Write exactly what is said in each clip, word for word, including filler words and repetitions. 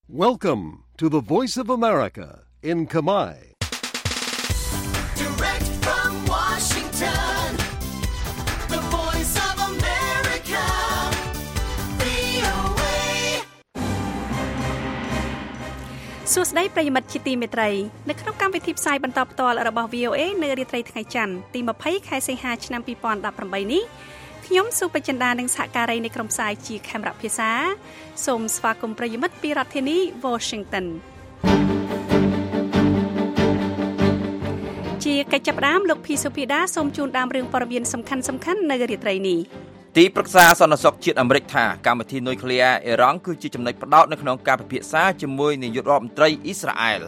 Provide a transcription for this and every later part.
Welcome to the Voice of America in Khmer. Direct from Washington, the Voice of America, វី អូ เอសួស្តីប្រិយមិត្តជាទីមេត្រីនៅក្នុងកម្មវិធីផ្សាយបន្តផ្ទាល់របស់ វី អូ เอ នៅរាត្រីថ្ងៃច័ន្ទទីยี่สิบខែសីហាឆ្នាំยี่สิบสิบแปดនេះខ្ញុំសុបចិន្តានិងសហការីនៃក្រុមផ្សាយជាខេមរៈភាសាសូមស្វាគមន៍ប្រិយមិត្តពីរដ្ឋធានី Washington ជាកិច្ចចាប់ផ្ដើមលោកភីសុភីដាសូមជូនដើមរឿងព័ត៌មានសំខាន់ៗនៅរាត្រីនេះទីប្រឹក្សាសន្តិសុខជាតិអាមេរិកថាកម្មវិធីនុយក្លេអ៊ែរអ៊ីរ៉ង់គឺជាចំណុចផ្ដោតនៅក្នុងការពិភាក្សាជាមួយនាយករដ្ឋមន្ត្រីអ៊ីស្រាអែល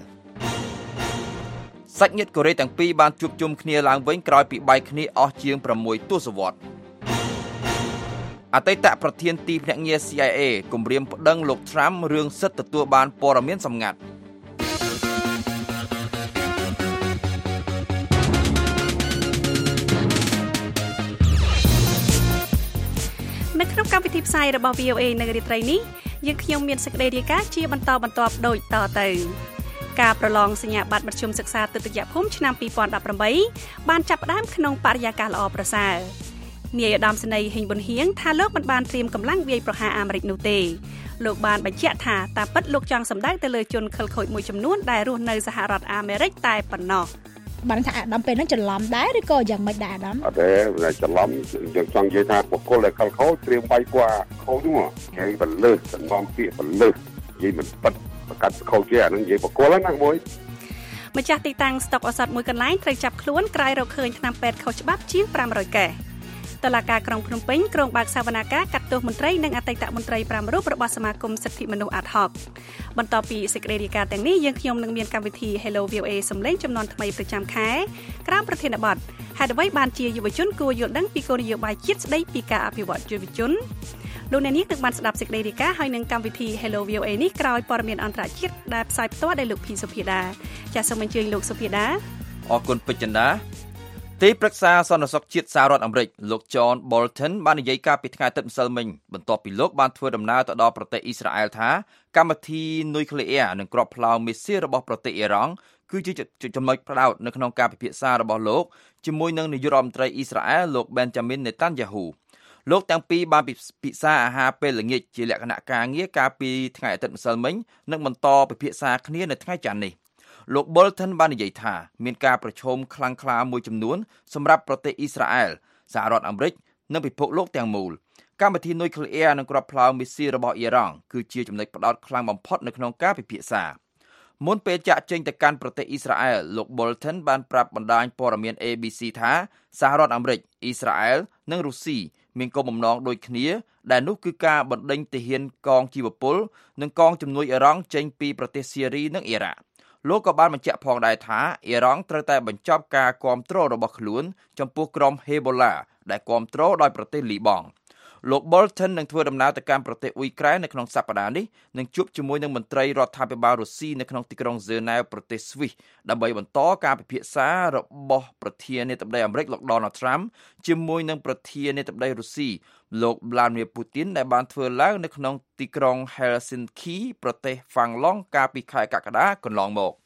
សាច់ញាតិកូរ៉េទាំងពីរបានជួបជុំគ្នាឡើងវិញក្រោយពីបែកគ្នាអស់ជាងប្រាំមួយទសវត្សរ៍អតីតប្រធានទីភ្នាក់ងារ C I A គម្រាមប្តឹងលោក Trump រឿងសិទ្ធិទទួលបានព័ត៌មានសម្ងាត់នៅក្នុងកម្មវិធីផ្សាយរបស់ វី អូ เอ នៅរាត្រីនេះយើងខ្ញុំមានសេចក្តីរាយការណ៍ជាបន្តបន្ទាប់ដូចតទៅការប្រឡងសញ្ញាបត្រមធ្យមសិក្សាទុតិយភូមិឆ្នាំยี่สิบสิบแปดបានចាប់ផ្ដើមក្នុងបរិយាកាសល្អប្រសើរនាយឧត្តមសេនីយ៍ហេងប៊ុនហៀងថាលោកមិនបានត្រៀមកម្លាំងវាយប្រហារអាមេរិកនោះទេលោកបានបញ្ជាក់ថាតាពិតលោកចង់សម្ដៅទៅលើជនខិលខូចមួយចំនួនដែលរស់នៅសហរដ្ឋអាមេរិកតែប៉ុណ្ណោះបានថាអាដាមពេលហ្នឹងច្រឡំដែរឬក៏យ៉ាងម៉េចដែរអាដាមអត់ទេច្រឡំយើងចង់និយាយថាបុគ្គលដែលខិលខូចត្រៀមបាយគួរខូចហ្នឹងគេបលឹះសំងំពាក្យបលឹះនិយាយមិនប៉ិតប្រកាសខូចទេអាហ្នឹងនិយាយបុគ្គលហ្នឹងមួយម្ចាស់ទីតាំងស្តុកឱសថមួយកន្លែងត្រូវចាប់ខ្លួនក្រោយរកឃើញថ្នាំពេទ្យខុសច្បាប់ជាងប្រាំរយកេសតុលាការក្រុងភ្នំពេញក្រុងបើកសវនាការកាត់ទោសមន្ត្រីនិងអតីតមន្ត្រីប្រាំរូបរបស់សមាគមសិទ្ធិមនុស្សអាត់ហុកបន្ទាប់ពីសេចក្តីរាយការណ៍ទាំងនេះយើងខ្ញុំនឹងមានកម្មវិធី Hello វី អូ เอ សំឡេងចំនួនថ្មីប្រចាំខែក្រោមប្រធានបទហេតុអ្វីបានជាយុវជនគួរយល់ដឹងពីគោលនយោបាយជាតិស្តីពីការអភិវឌ្ឍយុវជនលោកអ្នកនាងនឹងបានស្ដាប់សេចក្តីរាយការណ៍ហើយនឹងកម្មវិធី Hello វី អូ เอ នេះក្រោយព័ត៌មានអន្តរជាតិដែលផ្សាយផ្ទាល់ដោយលោកភីសុភាដាចាសសូមអញ្ជើញលោកសុភាដាអរគុណពេជ្រចិន្តាទីប្រឹក្សាសន្តិសុខជាតិសហរដ្ឋអាមេរិកលោក John Bolton បាននិយាយការពីថ្ងៃអាទិត្យម្សិលមិញបន្ទាប់ពីលោកបានធ្វើដំណើរទៅដល់ប្រទេសអ៊ីស្រាអែលថាកម្មវិធីនុយក្លេអ៊ែរនិងគ្រាប់ផ្លោមមីស៊ីលរបស់ប្រទេសអ៊ីរ៉ង់គឺជាចំណុចផ្ដោតនៅក្នុងការពិភាក្សារបស់លោកជាមួយនឹងនាយករដ្ឋមន្ត្រីអ៊ីស្រាអែលលោក Benjamin Netanyahu លោកទាំងពីរបានពិសាអាហារពេលល្ងាចជាលក្ខណៈការងារកាលពីថ្ងៃអាទិត្យម្សិលមិញនិងបន្តពិភាក្សាគ្នានៅថ្ងៃច័ន្ទនេះលោក Bolton បាននិយាយថាមានការប្រឈមខ្លាំងក្លាមួយចំនួនសម្រាប់ប្រទេសអ៊ីស្រាអែលសហរដ្ឋអាមេរិកនិងពិភពលោកទាំងមូលកម្មវិធីនុយក្លេអ៊ែរនិងគ្រាប់ផ្លោមមីស៊ីលរបស់អ៊ីរ៉ង់គឺជាចំណុចផ្ដោតខ្លាំងបំផុតនៅក្នុងការពិភាក្សាមុនពេលចាក់ចេញទៅកាន់ប្រទេសអ៊ីស្រាអែលលោក Bolton បានប្រាប់បណ្ដាញព័ត៌មាន A B C ថាសហរដ្ឋអាមេរិកអ៊ីស្រាអែលនិងរុស្ស៊ីមានគោលបំណងដូចគ្នាដែលនោះគឺការបណ្ដេញទាហានកងជីវពលនិងកងជំនួយអ៊ីរ៉ង់ចេញពីប្រទេសស៊េរីនិងអ៊ីរ៉ាក់លោកក៏បានបញ្ជាក់ផងដែរថាអ៊ីរ៉ង់ត្រូវតែបញ្ចប់ការគាំទ្ររបស់ខ្លួនចំពោះក្រុម Hezbollah ដែលគាំទ្រដោយប្រទេសលីបង់លោក Bolton នឹងធ្វើដំណើរទៅកាន់ប្រទេសអ៊ុយក្រែននៅក្នុងសប្តាហ៍នេះនិងជួបជាមួយនឹងមន្ត្រីរដ្ឋាភិបាលរុស្ស៊ីនៅក្នុងទីក្រុងហ្សឺណែវប្រទេសស្វីសដើម្បីបន្តការពិភាក្សារបស់ប្រធានាធិបតីអាមេរិកលោក Donald Trump ជាមួយនឹងប្រធានាធិបតីរុស្ស៊ីលោក Vladimir Putin ដែលបានធ្វើឡើងនៅក្នុងទីក្រុង Helsinki ប្រទេស Finland កាលពីខែកក្កដាកន្លងមក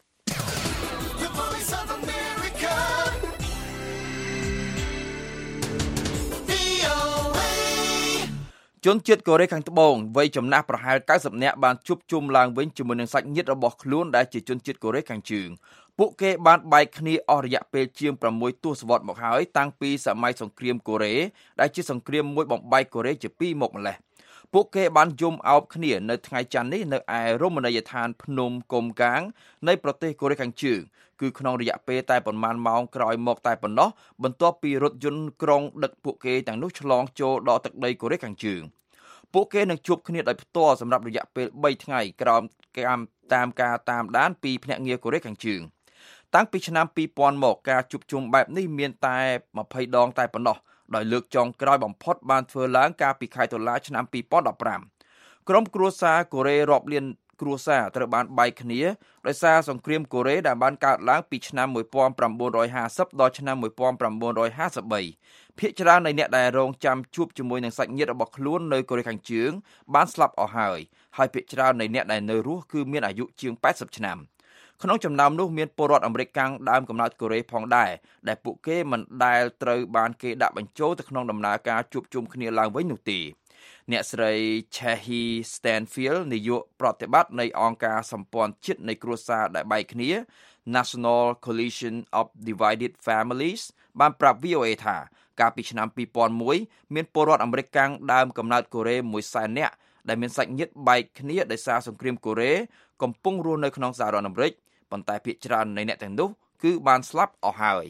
ជនជាតិកូរ៉េខាងត្បូងវ័យចំណាស់ប្រហែល九十នាក់បានជួបជុំឡើងវិញជាមួយនឹងសាច់ញាតិរបស់ខ្លួនដែលជាជនជាតិកូរ៉េខាងជើងពួកគេបានបែកគ្នាអស់រយៈពេលជាងប្រាំមួយទសវត្សរ៍មកហើយតាំងពីសម័យសង្គ្រាមកូរ៉េដែលជាសង្គ្រាមមួយបំបែកកូរ៉េជាពីរមកម្លេះពួកគេបានយំអោបគ្នានៅថ្ងៃច័ន្ទនេះនៅឯរមណីយដ្ឋានភ្នំកុំកាងនៃប្រទេសកូរ៉េខាងជើងគឺក្នុងរយៈពេលតែប៉ុន្មានម៉ោងក្រោយមកតែប៉ុណ្ណោះបន្ទាប់ពីរថយន្តក្រុងដឹកពួកគេទាំងនោះឆ្លងចូលដល់ទឹកដីកូរ៉េខាងជើងពួកគេនឹងជួបគ្នាដោយផ្ទាល់សម្រាប់រយៈពេលបីថ្ងៃក្រោមតាមការតាមដានពីភ្នាក់ងារកូរ៉េខាងជើងតាំងពីឆ្នាំពីរពាន់មកការជួបជុំបែបនេះមានតែម្ភៃដងតែប៉ុណ្ណោះដោយលើកចុងក្រោយបំផុតបានធ្វើឡើងកាលពីខែតុលាឆ្នាំពីរពាន់ដប់ប្រាំក្រុមគ្រួសារកូរ៉េរាប់លានគ្រួសារត្រូវបានបែកគ្នាដោយសារសង្គ្រាមកូរ៉េដែលបានកើតឡើងពីឆ្នាំmột nghìn chín trăm năm mươiដល់ឆ្នាំmột nghìn chín trăm năm mươi baភាគច្រើននៃអ្នកដែលរងចាំជួបជាមួយនឹងសាច់ញាតិរបស់ខ្លួននៅកូរ៉េខាងជើងបានស្លាប់អស់ហើយហើយភាគច្រើននៃអ្នកដែលនៅរស់គឺមានអាយុជាងแปดสิบឆ្នាំក្នុងចំណោមនោះមានពលរដ្ឋអាមេរិកកាំងដើមកំណើតកូរ៉េផងដែរដែលពួកគេមិនដែលត្រូវបានគេដាក់បញ្ចូលទៅក្នុងដំណើរការជួបជុំគ្នាឡើងវិញនោះទេអ្នកស្រី Chehi Stanfield នាយកប្រតិបត្តិនៃអង្គការសម្ព័ន្ធជាតិនៃគ្រួសារដែលបែកគ្នា National Coalition of Divided Families បានប្រាប់ V O A ថាកាលពីឆ្នាំពីរពាន់មួយមានពលរដ្ឋអាមេរិកកាំងដើមកំណើតកូរ៉េមួយសែននាក់ដែលមានសាច់ញាតិបែកគ្នាដោយសារសង្គ្រាមកូរ៉េកំពុងរស់នៅក្នុងសហរដ្ឋអាមេរិកប៉ុន្តែភាគច្រើននៃអ្នកទាំងនោះគឺបានស្លាប់អស់ហើយ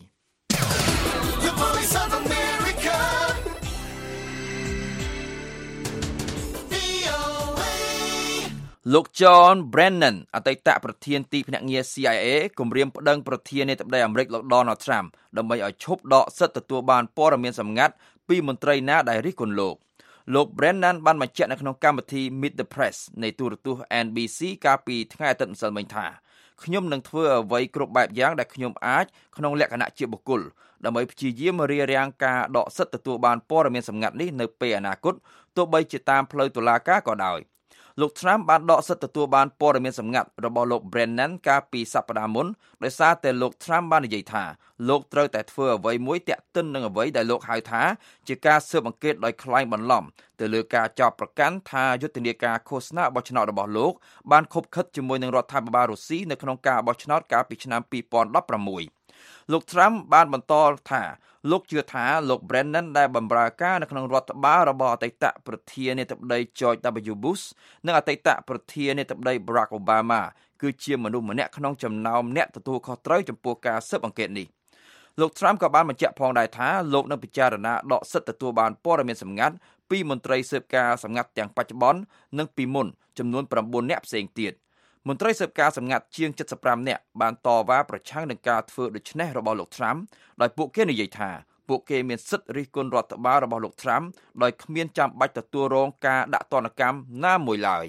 លោក John Brennan អតីតប្រធានទីភ្នាក់ងារ C I A គម្រាមប្តឹងប្រធានាធិបតីអាមេរិកលោក Donald Trump ដើម្បីឲ្យឈប់ដកសិទ្ធិទទួលបានព័ត៌មានសម្ងាត់ពីមន្ត្រីណាដែលរិះគន់លោកលោក Brennan បានបញ្ជាក់នៅក្នុងកម្មវិធី Meet the Press នៃទូរទស្សន៍ N B C កាលពីថ្ងៃអាទិត្យម្សិលមិញថាខ្ញុំនឹងធ្វើអ្វីគ្រប់បែបយ៉ាងដែលខ្ញុំអាចក្នុងលក្ខណៈជាបុគ្គលដើម្បីព្យាយាមរារាំងការដកសិទ្ធិទទួលបានព័ត៌មានសម្ងាត់នេះនៅពេលអនាគតទោះបីជាតាមផ្លូវតុលាការក៏ដោយលោក Trump បានដកសិទ្ធិទទួលបានព័ត៌មានសម្ងាត់របស់លោក Brennan កាលពីសប្តាហ៍មុនដោយសារតែលោក Trump បាននិយាយថាលោកត្រូវតែធ្វើអ្វីមួយទាក់ទិននឹងអ្វីដែលលោកហៅថាជាការស៊ើបអង្កេតដោយក្លែងបន្លំទៅលើការចោទប្រកាន់ថាយុទ្ធនាការឃោសនាបោះឆ្នោតរបស់លោកបានខុបខិតជាមួយនឹងរដ្ឋាភិបាលរុស្ស៊ីនៅក្នុងការបោះឆ្នោតកាលពីឆ្នាំពីរពាន់ដប់ប្រាំមួយលោក Trump បានបន្តថាលោកជឿថាលោក Brennan ដែលបម្រើការនៅក្នុងរដ្ឋបាលរបស់អតីតប្រធានាធិបតី George W Bush និងអតីតប្រធានាធិបតី Barack Obama គឺជាមនុស្សម្នាក់ក្នុងចំណោមអ្នកទទួលខុសត្រូវចំពោះការស៊ើបអង្កេតនេះលោក Trump ក៏បានបញ្ជាក់ផងដែរថាលោកនឹងពិចារណាដកសិទ្ធិទទួលបានព័ត៌មានសម្ងាត់ពីមន្ត្រីស៊ើបការសម្ងាត់ទាំងបច្ចុប្បន្ននិងពីមុនចំនួនប្រាំបួននាក់ផ្សេងទៀតមន្ត្រីស៊ើបការសម្ងាត់ជាងเจ็ดสิบห้าនាក់បានតវ៉ាប្រឆាំងនឹងការធ្វើដូច្នេះរបស់លោក Trump ដោយពួកគេនិយាយថាពួកគេមានសិទ្ធិរិះគន់រដ្ឋបាលរបស់លោក Trump ដោយគ្មានចាំបាច់ទទួលរងការដាក់ទណ្ឌកម្មណាមួយឡើយ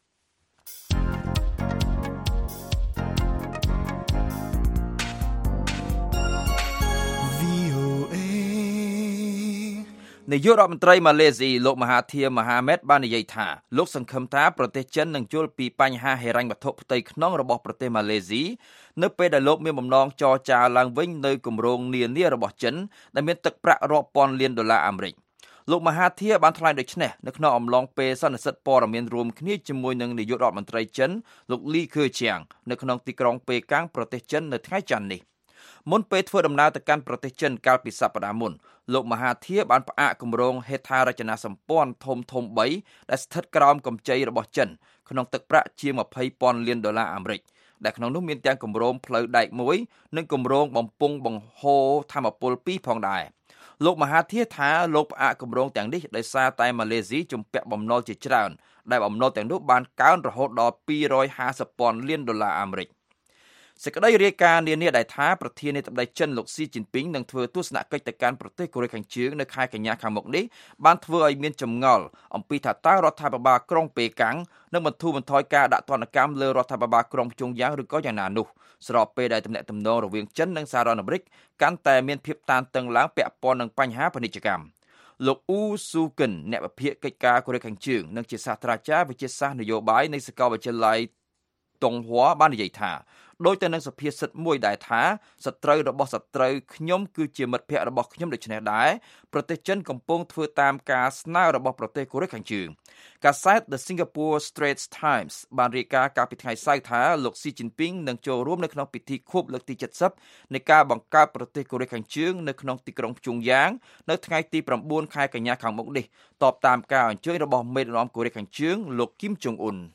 នាយករដ្ឋមន្ត្រីម៉ាឡេស៊ីលោកមហាធាមហាម៉េតបាននិយាយថាលោកសង្ឃឹមថាប្រទេសចិននឹងយល់ពីបញ្ហាហិរញ្ញវត្ថុផ្ទៃក្នុងរបស់ប្រទេសម៉ាឡេស៊ីនៅពេលដែលលោកមានបំណងចរចាឡើងវិញនៅគម្រោងនានារបស់ចិនដែលមានទឹកប្រាក់រាប់ពាន់លានដុល្លារអាមេរិកលោកមហាធាបានថ្លែងដូចនេះនៅក្នុងអំឡុងពេលសន្និសីទព័ត៌មានរួមគ្នាជាមួយនឹងនាយករដ្ឋមន្ត្រីចិនលោកលីខឺជៀងនៅក្នុងទីក្រុងប៉េកាំងប្រទេសចិននៅថ្ងៃច័ន្ទនេះមុនពេលធ្វើដំណើរទៅកាន់ប្រទេសចិនកាលពីសប្តាហ៍មុនលោកមហាធាបានផ្អាកគម្រោងហេដ្ឋារចនាសម្ព័ន្ធធំធំបីដែលស្ថិតក្រោមកម្ចីរបស់ចិនក្នុងទឹកប្រាក់ជាងยี่สิบពាន់លានដុល្លារអាមេរិកដែលក្នុងនោះមានទាំងគម្រោងផ្លូវដែកមួយនិងគម្រោងបំពង់បង្ហូរថាមពលពីរផងដែរលោកមហាធាថាលោកផ្អាកគម្រោងទាំងនេះដោយសារតែម៉ាឡេស៊ីជំពាក់បំណុលជាច្រើនដែលបំណុលទាំងនោះបានកើនរហូតដល់ពីររយห้าสิบពាន់លានដុល្លារអាមេរិកសេចក្តីរាយការណ៍នានាដែលថាប្រធានាធិបតីចិនលោកស៊ីជីនពីងនឹងធ្វើទស្សនកិច្ចទៅកាន់ប្រទេសកូរ៉េខាងជើងនៅខែកញ្ញាខាងមុខនេះបានធ្វើឲ្យមានចម្ងល់អំពីថាតើរដ្ឋាភិបាលក្រុងប៉េកាំងនឹងបន្ធូរបន្ថយការដាក់ទណ្ឌកម្មលើរដ្ឋាភិបាលក្រុងព្យុងយ៉ាងឬក៏យ៉ាងណានោះស្របពេលដែលទំនាក់ទំនងរវាងចិននិងសហរដ្ឋអាមេរិកកាន់តែមានភាពតានតឹងឡើងពាក់ព័ន្ធនឹងបញ្ហាពាណិជ្ជកម្មលោកអ៊ូស៊ូគិនអ្នកវិភាគកិច្ចការកូរ៉េខាងជើងនិងជាសាស្ត្រាចារ្យវិទ្យាសាស្ត្រនយោបាយនៃសាកលវិទ្យាល័យតុងហួរបាននិយាយថាដោយទៅនឹងសុភាសិតមួយដែលថាសត្រូវរបស់សត្រូវខ្ញុំគឺជាមិត្តភក្តិរបស់ខ្ញុំដូច្នេះដែរប្រទេសចិនកំពុងធ្វើតាមការស្នើរបស់ប្រទេសកូរ៉េខាងជើងកាសែត The Singapore Straits Times បានរាយការណ៍កាលពីថ្ងៃសៅរ៍ថាលោកស៊ីជីនពីងនឹងចូលរួមនៅក្នុងពិធីខួបលើកទីเจ็ดสิบនៃការបង្កើតប្រទេសកូរ៉េខាងជើងនៅក្នុងទីក្រុងព្យុងយ៉ាងនៅថ្ងៃទី9ខែកញ្ញាខាងមុខនេះតបតាមការអញ្ជើញរបស់មេដឹកនាំកូរ៉េខាងជើងលោកគីមចុងអ៊ុន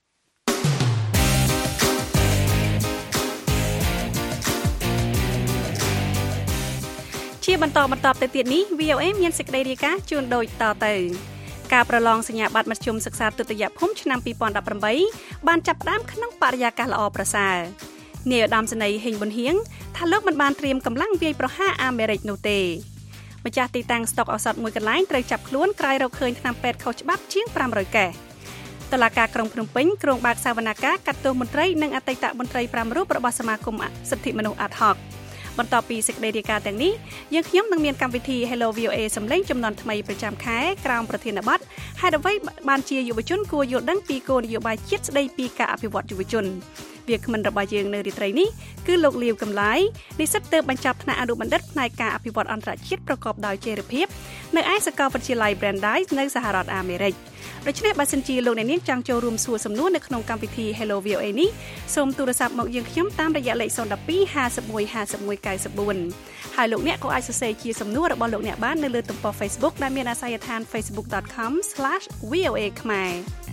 ជាបន្តបន្តទៅទៀតនេះ V O A មានសេចក្តីរាយការណ៍ជូនដូចតទៅការប្រឡងសញ្ញាបត្រមធ្យមសិក្សាទុតិយភូមិឆ្នាំពីរពាន់ដប់ប្រាំបីបានចាប់ផ្ដើមក្នុងបរិយាកាសល្អប្រសើរនាយឧត្តមសេនីយ៍ហេងប៊ុនហៀងថាលោកមិនបានត្រៀមកម្លាំងវាយប្រហារអាមេរិកនោះទេម្ចាស់ទីតាំងស្តុកឱសថមួយកន្លែងត្រូវចាប់ខ្លួនក្រោយរកឃើញថ្នាំពេទ្យខុសច្បាប់ជាងប្រាំរយកេសតុលាការក្រុងភ្នំពេញក្រុងបើកសវនកម្មកាត់ទោសមន្ត្រីនិងអតីតមន្ត្រីប្រាំរូបរបស់សមាគមសិទ្ធិមនុស្សអាត់ហុកបន្ទាប់ពីសេចក្តីរាយការណ៍ទាំងនេះយើងខ្ញុំនឹងមានកម្មវិធី Hello វី អូ เอ សម្លេងចំនួនថ្មីប្រចាំខែក្រោមប្រធានបទហេតុអ្វីបានជាយុវជនគួរយល់ដឹងពីគោលនយោបាយជាតិស្តីពីការអភិវឌ្ឍយុវជនវាគ្មិនរបស់យើងនៅរាត្រីនេះគឺលោកលាវកំឡាយនិស្សិតទើបបញ្ចប់ថ្នាក់អនុបណ្ឌិតផ្នែកការអភិវឌ្ឍអន្តរជាតិប្រកបដោយចីរភាពនៅឯសាកលវិទ្យាល័យ Brandeis នៅសហរដ្ឋអាមេរិកដូច្នេះបើសិនជាលោកអ្នកនាងចង់ចូលរួមសួរសំណួរនៅក្នុងកម្មវិធី Hello វី អូ เอ នេះសូមទូរស័ព្ទមកយើងខ្ញុំតាមរយៈលេខ zero one two ห้าหนึ่ง ห้าหนึ่ง nine four ហើយលោកអ្នកក៏អាចសរសេរជាសំណួររបស់លោកអ្នកបាននៅលើទំព័រ Facebook ដែលមានអាសយដ្ឋាន facebook dot com slash v o a ខ្មែរ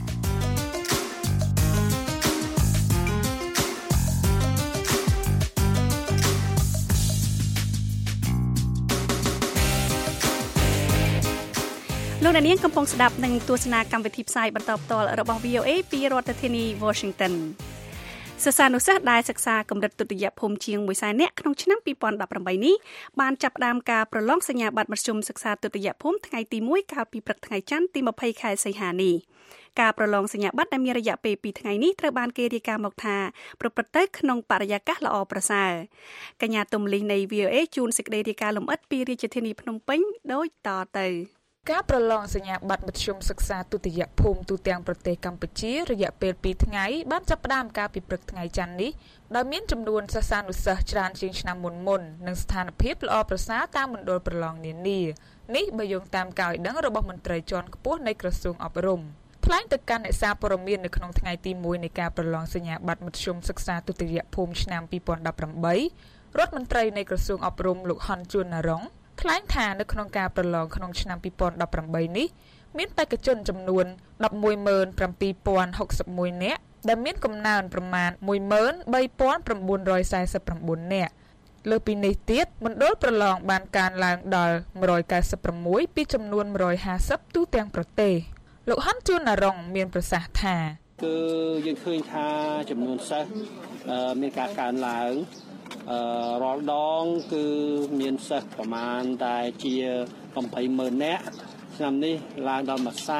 លោកអ្នកនាងកំពុងស្ដាប់និងទស្សនាកម្មវិធីផ្សាយបន្តផ្ទាល់របស់ វី អូ เอ ពីរដ្ឋធានី Washington សិស្សានុសិស្សដែលសិក្សាកម្រិតទុតិយភូមិជាងមួយសែននាក់ក្នុងឆ្នាំtwo thousand eighteenនេះបានចាប់ផ្ដើមការប្រឡងសញ្ញាបត្រមធ្យមសិក្សាទុតិយភូមិថ្ងៃទីoneកាលពីព្រឹកថ្ងៃច័ន្ទទីtwentyខែសីហានេះការប្រឡងសញ្ញាបត្រដែលមានរយៈពេលtwoថ្ងៃនេះត្រូវបានគេរាយការណ៍មកថាប្រព្រឹត្តទៅក្នុងបរិយាកាសល្អប្រសើរកញ្ញាទុំលីនៃ វី អូ เอ ជូនសេចក្តីរាយការណ៍លម្អិតពីរាជធានីភ្នំពេញដូចតទៅការប្រឡងសញ្ញាបត្រមធ្យមសិក្សាទុតិយភូមិទូទាំងប្រទេសកម្ពុជារយៈពេលtwoថ្ងៃបានចាប់ផ្ដើមកាលពីព្រឹកថ្ងៃច័ន្ទនេះដោយមានចំនួនសិស្សានុសិស្សច្រើនជាងឆ្នាំមុនមុននិងស្ថានភាពល្អប្រសើរតាមមណ្ឌលប្រឡងនានានេះបើយោងតាមការឲ្យដឹងរបស់មន្ត្រីជាន់ខ្ពស់នៃក្រសួងអប់រំថ្លែងទៅកាន់អ្នកសារព័ត៌មាននៅក្នុងថ្ងៃទីoneនៃការប្រឡងសញ្ញាបត្រមធ្យមសិក្សាទុតិយភូមិឆ្នាំtwo thousand eighteenរដ្ឋមន្ត្រីនៃក្រសួងអប់រំលោកហុនជួនណារុងថ្លែងថានៅក្នុងការប្រឡងក្នុងឆ្នាំtwo thousand eighteenនេះមានបេក្ខជនចំនួនeleven thousand seven hundred sixty-one នាក់ដែលមានកំណើនប្រមាណone thousand three thousand nine hundred forty-nineនាក់លើពីនេះទៀតមណ្ឌលប្រឡងបានកើនឡើងដល់one hundred ninety-sixពីចំនួនone hundred fiftyទូទាំងប្រទេសលោកហុនជួនណារុងមានប្រសាសន៍ថាគឺយើងឃើញថាចំនួនសិស្សមានការកើនឡើងអឺរាល់ដងគឺមានសិស្សប្រមាណតែជាeighty thousandនាក់ឆ្នាំនេះឡើងដល់one hundred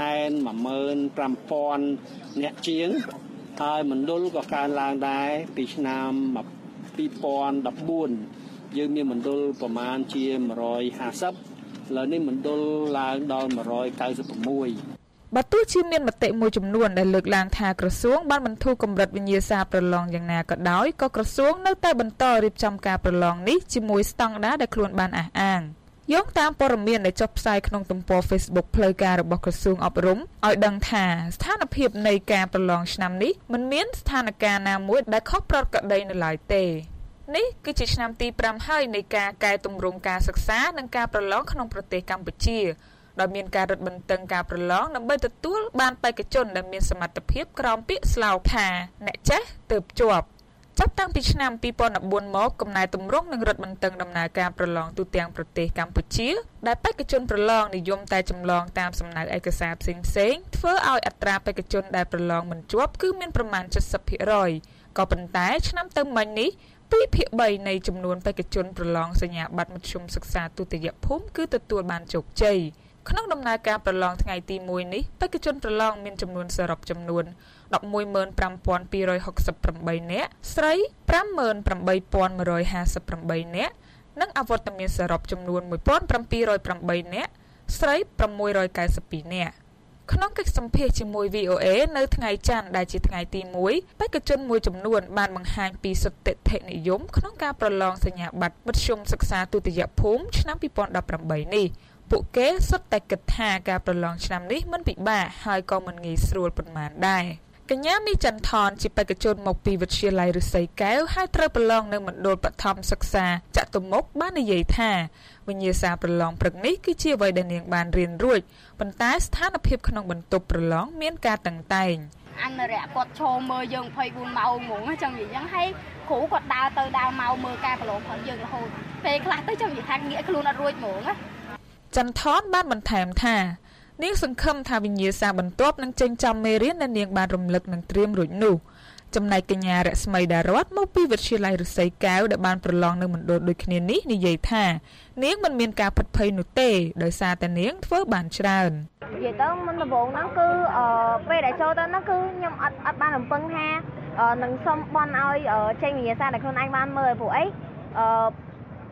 fifty thousandនាក់ជាងហើយមណ្ឌលក៏កើនឡើងដែរពីឆ្នាំtwo thousand fourteenយើងមានមណ្ឌលប្រមាណជាone hundred fiftyឥឡូវនេះមណ្ឌលឡើងដល់one hundred ninety-six បើទោះជាមានមតិមួយចំនួនដែលលើកឡើងថាក្រសួងបានបន្ធូរកម្រិតវិញ្ញាសាប្រឡងយ៉ាងណាក៏ដោយក៏ក្រសួងនៅតែបន្តរៀបចំការប្រឡងនេះជាមួយស្តង់ដារដែលខ្លួនបានអះអាងយោងតាមព័ត៌មានដែលចុះផ្សាយក្នុងទំព័រ Facebook ផ្លូវការរបស់ក្រសួងអប់រំឲ្យដឹងថាស្ថានភាពនៃការប្រឡងឆ្នាំនេះមិនមានស្ថានភាពណាមួយដែលខុសប្រក្រតីនៅឡើយទេនេះគឺជាឆ្នាំទីfiveហើយនៃការកែទម្រង់ការសិក្សានិងការប្រឡងក្នុងប្រទេសកម្ពុជាដោយមានការរឹតបន្តឹងការប្រឡងដើម្បីទទួលបានបេក្ខជនដែលមានសមត្ថភាពក្រោមពាក្យស្លោកថាអ្នកចេះទើបជាប់ចាប់តាំងពីឆ្នាំtwo thousand fourteenមកកំណែទម្រង់និងរឹតបន្តឹងដំណើរការប្រឡងទូទាំងប្រទេសកម្ពុជាដែលបេក្ខជនប្រឡងនិយមតែចម្លងតាមសំណៅឯកសារផ្សេងៗធ្វើឲ្យអត្រាបេក្ខជនដែលប្រឡងមិនជាប់គឺមានប្រមាណseventy percentក៏ប៉ុន្តែឆ្នាំទៅមិញនេះtwoភាគthreeនៃចំនួនបេក្ខជនប្រឡងសញ្ញាបត្រមធ្យមសិក្សាទុតិយភូមិគឺទទួលបានជោគជ័យក្នុងដំណើរការប្រឡងថ្ងៃទីoneនេះបេក្ខជនប្រឡងមានចំនួនសរុបចំនួនeleven thousand five hundred sixty-eightនាក់ស្រីfive thousand eight hundred fifty-eightនាក់និងអវត្តមានសរុបចំនួនone thousand seven hundred eightនាក់ស្រីsix hundred ninety-twoនាក់ក្នុងកិច្ចសម្ភាសជាមួយ វី អូ เอ នៅថ្ងៃច័ន្ទដែលជាថ្ងៃទីoneបេក្ខជនមួយចំនួនបានបង្ហាញពីសតិធិនិយមក្នុងការប្រឡងសញ្ញាបត្រមធ្យមសិក្សាទុតិយភូមិឆ្នាំtwo thousand eighteenនេះពួកគេសុទ្ធតែគិតថាការប្រឡងឆ្នាំនេះមិនពិបាកហើយក៏មិនងាយស្រួលប៉ុន្មានដែរកញ្ញាមីចន្ទថនជាបេក្ខជនមកពីវិទ្យាល័យឫស្សីកែវហើយត្រូវប្រឡងនៅមណ្ឌលបឋមសិក្សាចតុមុខបាននិយាយថាវិញ្ញាសាប្រឡងព្រឹកនេះគឺជាអ្វីដែលនាងបានរៀនរួចប៉ុន្តែស្ថានភាពក្នុងបន្ទប់ប្រឡងមានការតឹងតែងអនុរិយគាត់ឈរមើលយើងtwenty-fourម៉ោងហ្មងចឹងនិយាយចឹងហើយគ្រូគាត់ដើរទៅដើរមកមើលការប្រឡងផងយើងរហូតពេលខ្លះទៅចឹងនិយាយថាងាកខ្លួនអត់រួចហ្មងណាចន្ទថនបានបន្ថែមថានាងសង្ឃឹមថាវិញ្ញាសាបន្ទាប់នឹងចេញចំមេរៀនដែលនាងបានរំលឹកនឹងត្រៀមរួចនោះចំណែកកញ្ញារស្មីដារតមកពីវិទ្យាល័យឫស្សីកែវដែលបានប្រឡងនៅមណ្ឌលដូចគ្នានេះនិយាយថានាងមិនមានការផិតភ័យនោះទេដោយសារតែនាងធ្វើបានច្រើននិយាយទៅមិនដំបូងហ្នឹងគឺអឺពេលដែលចូលទៅហ្នឹងគឺខ្ញុំអត់អត់បានរំពឹងថានឹងសុំបន់ឲ្យចេញវិញ្ញាសាដែលខ្លួនឯងបានមើលព្រោះអីអឺ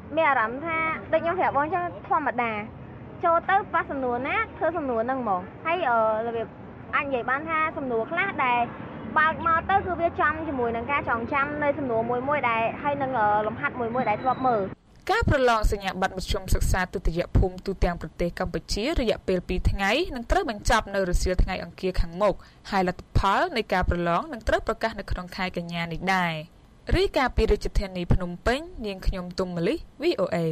មានអារម្មណ៍ថាដូចខ្ញុំប្រាប់បងចឹងធម្មតាចូលទៅប៉ះសំណួរណាធ្វើសំណួរហ្នឹងហ្មងហើយរបៀបអាចនិយាយបានថាសំណួរខ្លះដែលបើកមកទៅគឺវាចំជាមួយនឹងការចងចាំនៅសំណួរមួយមួយដែលហើយនឹងលំហាត់មួយមួយដែលធ្លាប់មើលការប្រឡងសញ្ញាបត្រមធ្យមសិក្សាទុតិយភូមិទូទាំងប្រទេសកម្ពុជារយៈពេលពីរថ្ងៃនឹងត្រូវបញ្ចប់នៅរសៀលថ្ងៃអង្គារខាងមុខហើយលទ្ធផលនៃការប្រឡងនឹងត្រូវប្រកាសនៅក្នុងខែកញ្ញានេះដែររាយការណ៍ពីរាជធានីភ្នំពេញនាងខ្ញុំទុំម៉ាលី វី អូ เอ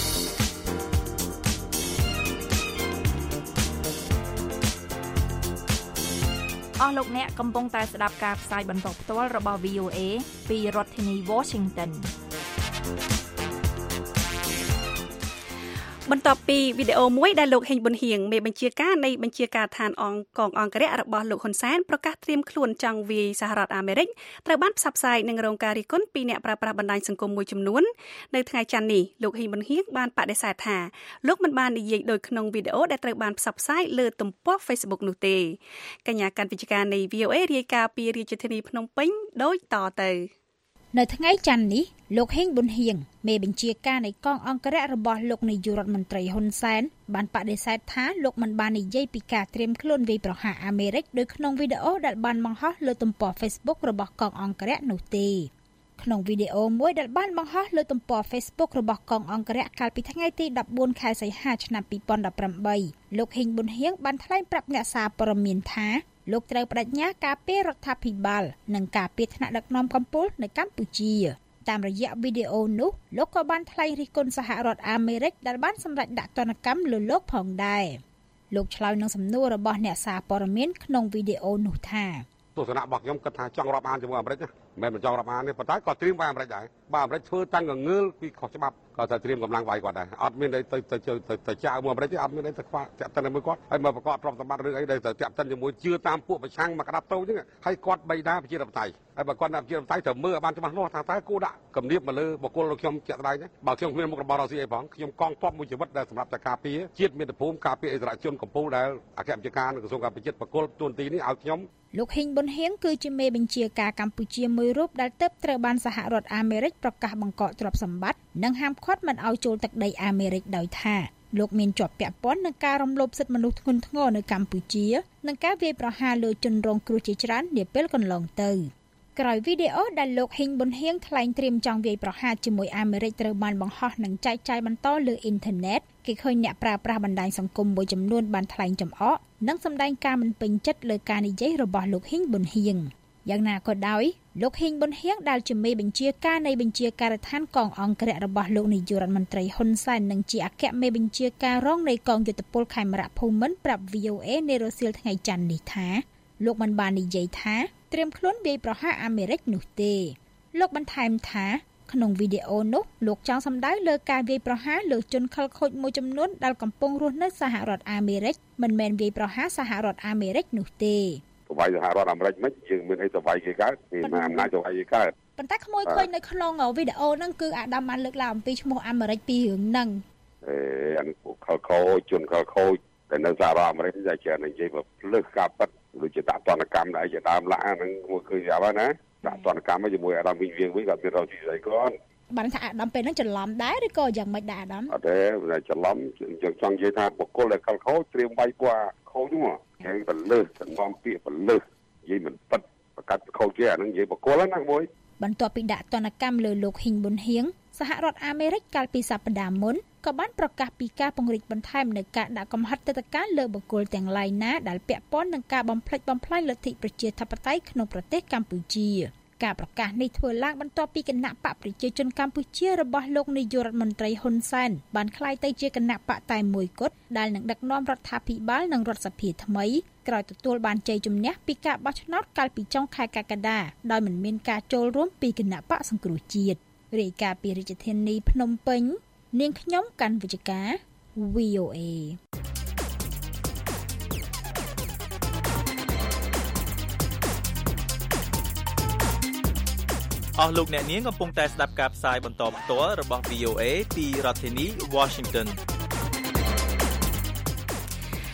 អស់លោកអ្នកកំពុងតែស្ដាប់ការផ្សាយបន្តផ្ទាល់របស់ វី អូ เอ ពីរដ្ឋធានី Washington បន្ទាប់ពីវីដេអូមួយដែលលោកហេងប៊ុនហៀងមេបញ្ជាការនៃបញ្ជាការឋានអង្គកងអង្គរៈរបស់លោកហ៊ុនសែនប្រកាសត្រៀមខ្លួនចង់វាយសហរដ្ឋអាមេរិកត្រូវបានផ្សព្វផ្សាយនឹងរងការរិះគន់ពីអ្នកប្រើប្រាស់បណ្ដាញសង្គមមួយចំនួននៅថ្ងៃច័ន្ទនេះលោកហេងប៊ុនហៀងបានបដិសេធថាលោកមិនបាននិយាយដោយក្នុងវីដេអូដែលត្រូវបានផ្សព្វផ្សាយលើទំព័រ Facebook នោះទេកញ្ញាកាន់វិទ្យការនៃ វី អូ เอ រាយការណ៍ពីរាជធានីភ្នំពេញដូចតទៅនៅថ្ងៃច័ន្ទនេះលោកហេងប៊ុនហៀងមេបញ្ជាការនៃកងអង្គរៈរបស់លោកនាយករដ្ឋមន្ត្រីហ៊ុនសែនបានបដិសេធថាលោកមិនបាននិយាយពីការត្រៀមខ្លួនវាយប្រហារអាមេរិកដោយក្នុងវីដេអូដែលបានបង្ហោះលើទំព័រ Facebook របស់កងអង្គរៈនោះទេក្នុងវីដេអូមួយដែលបានបង្ហោះលើទំព័រ Facebook របស់កងអង្គរៈកាលពីថ្ងៃទីដប់បួនខែសីហាឆ្នាំពីរពាន់ដប់ប្រាំបីលោកហេងប៊ុនហៀងបានថ្លែងប្រាប់អ្នកសារព័ត៌មានថាលោកត្រូវបដិញ្ញាការពាររដ្ឋាភិបាលនិងការពារថ្នាក់ដឹកនាំកម្ពុជានៅកម្ពុជាតាមរយៈវីដេអូនោះលោកក៏បានថ្លែងរិះគន់សហរដ្ឋអាមេរិកដែលបានសម្រេចដាក់ទណ្ឌកម្មលើលោកផងដែរលោកឆ្លើយនឹងសំណួររបស់អ្នកសារព័ត៌មានក្នុងវីដេអូនោះថាទស្សនៈរបស់ខ្ញុំគិតថាចង់រាប់អានជាមួយអាមេរិកមិនមែនមិនចង់រាប់អានទេប៉ុន្តែក៏ត្រៀមវាយអាមេរិកដែរបើអាមេរិកធ្វើតាំងងងើលពីខុសច្បាប់ក៏តែត្រៀមកម្លាំងវាយគាត់ដែរអត់មានអីទៅទៅទៅទៅចៅមួយអាមេរិកទេអត់មានអីទៅខ្វះតាក់ទិនជាមួយគាត់ហើយមកប្រកបទ្រព្យសម្បត្តិរឿងអីដែលទៅតាក់ទិនជាមួយជឿតាមពួកប្រឆាំងមកក្តាប់តូចហ្នឹងហើយគាត់បីដាប្រជាធិបតេយ្យហើយបើគាត់ដាក់ប្រជាធិបតេយ្យត្រូវមើលឲ្យបានច្បាស់លាស់ថាតើគួរដាក់គំនាបមកលើបុគ្គលរបស់ខ្ញុំជាក់ស្ដែងទេបើខ្ញុំគ្មានមុខរបររកស៊ីអីផងខ្ញុំកងទ័ពមួយជីវិតដែលសម្រាប់តែការពារជាតិមាតុភូមិការពារអិសរាជជនកម្ពុជាដែលអគ្គបញ្ជាការក្រសួងការពារជាតិបុគ្គលទូនទីនេះឲ្យខ្ញុំលោកហេងប៊ុនហៀងគឺជាមេបញ្ជាការកម្ពុជាមួយរូបដែលទើបត្រូវបានសហរដ្ឋអាមេរិកប្រកាសបង្កកទ្រព្យសម្បត្តិនិងហាមឃាត់មិនឲ្យចូលទឹកដីអាមេរិកដោយថាលោកមានជាប់ពាក់ព័ន្ធនឹងការរំលោភសិទ្ធិមនុស្សធ្ងន់ធ្ងរនៅកម្ពុជានិងការវាយប្រហារលើជនរងគ្រោះជាច្រើននាពេលកន្លងទៅក្រោយវីដេអូដែលលោកហេងប៊ុនហៀងថ្លែងត្រៀមចង់វាយប្រហារជាមួយអាមេរិកត្រូវបានបង្ហោះនិងចែកចាយបន្តលើអ៊ីនធឺណិតគេឃើញអ្នកប្រើប្រាស់បណ្ដាញសង្គមមួយចំនួនបានថ្លែងចំអកនិងសម្ដែងការមិនពេញចិត្តលើការនិយាយរបស់លោកហេងប៊ុនហៀងយ៉ាងណាក៏ដោយលោកហេងប៊ុនហៀងដែលជាមេបញ្ជាការនៃបញ្ជាការដ្ឋានកងអង្គរៈរបស់លោកនាយករដ្ឋមន្ត្រីហ៊ុនសែននិងជាអគ្គមេបញ្ជាការរងនៃកងយុទ្ធពលខេមរៈភូមិន្ទប្រាប់ វី អូ เอ នៅរសៀលថ្ងៃច័ន្ទនេះថាលោកមិនបាននិយាយថាត្រៀមខ្លួនវាយប្រហារអាមេរិកនោះទេលោកបន្ថែមថាក្នុងវីដេអូនោះលោកចង់សម្ដៅលើការវាយប្រហារលើជនខិលខូចមួយចំនួនដែលកំពុងរស់នៅសហរដ្ឋអាមេរិកមិនមែនវាយប្រហារសហរដ្ឋអាមេរិកនោះទេវាយសហរដ្ឋអាមេរិកមិនយើងមានអីទៅវាយគេកើតគេមានអំណាចទៅវាយគេកើតប៉ុន្តែក្មួយឃើញនៅក្នុងវីដេអូហ្នឹងគឺអាដាមបានលើកឡើងអំពីឈ្មោះអាមេរិកពីរឿងហ្នឹងអេអានេះខិលខូចជនខិលខូចតែនៅសហរដ្ឋអាមេរិកតែជានិយាយផ្លើសការប៉ັດដូចជាដាក់ទណ្ឌកម្មដែរជាដើមឡាហ្នឹងមួយឃើញស្រាប់ហើយណាដាក់ទណ្ឌកម្មជាមួយអាដាមវិញវិញវិញគាត់មានរកជីស្អីគាត់បានថាអាដាមពេលហ្នឹងច្រឡំដែរឬក៏យ៉ាងម៉េចដែរអាដាមអត់ទេច្រឡំយើងចង់និយាយថាបុគ្គលដែលខិលខូចត្រៀមវាយពណ៌ខូចហ្នឹងគេបលើសសំងំពាក្យបលើសនិយាយមិនប៉ັດប្រកាសខូចគេអាហ្នឹងនិយាយបុគ្គលណាមួយបន្ទាប់ពីដាក់ទណ្ឌកម្មលើលោកហ៊ីងប៊ុនហៀងសហរដ្ឋអាមេរិកកាលពីសប្តាហ៍មុនក៏បានប្រកាសពីការពង្រីកបន្ថែមនូវការដាក់កំហិតទណ្ឌកម្មលើបុគ្គលទាំងឡាយណាដែលពាក់ព័ន្ធនឹងការបំផ្លិចបំផ្លាញលទ្ធិប្រជាធិបតេយ្យក្នុងប្រទេសកម្ពុជាការប្រកាសនេះធ្វើឡើងបន្ទាប់ពីគណៈបកប្រជាជនកម្ពុជារបស់លោកនាយករដ្ឋមន្ត្រីហ៊ុនសែនបានក្លាយទៅជាគណៈបកតែមួយគត់ដែលនឹងដឹកនាំរដ្ឋាភិបាលនិងរដ្ឋសភាថ្មីក្រោយទទួលបានជ័យជំនះពីការបោះឆ្នោតកាលពីចុងខែកក្កដាដោយមិនមានការចូលរួមពីគណៈបកសង្គ្រោះជាតិរាយការណ៍ពីរាជធានីភ្នំពេញនាងខ្ញុំកាន់វិជ្ជការ វី អូ เอអស់លោកអ្នកនាងកំពុងតែស្ដាប់ការផ្សាយបន្តផ្ទាល់របស់ វី អូ เอ ពីរដ្ឋធានី Washington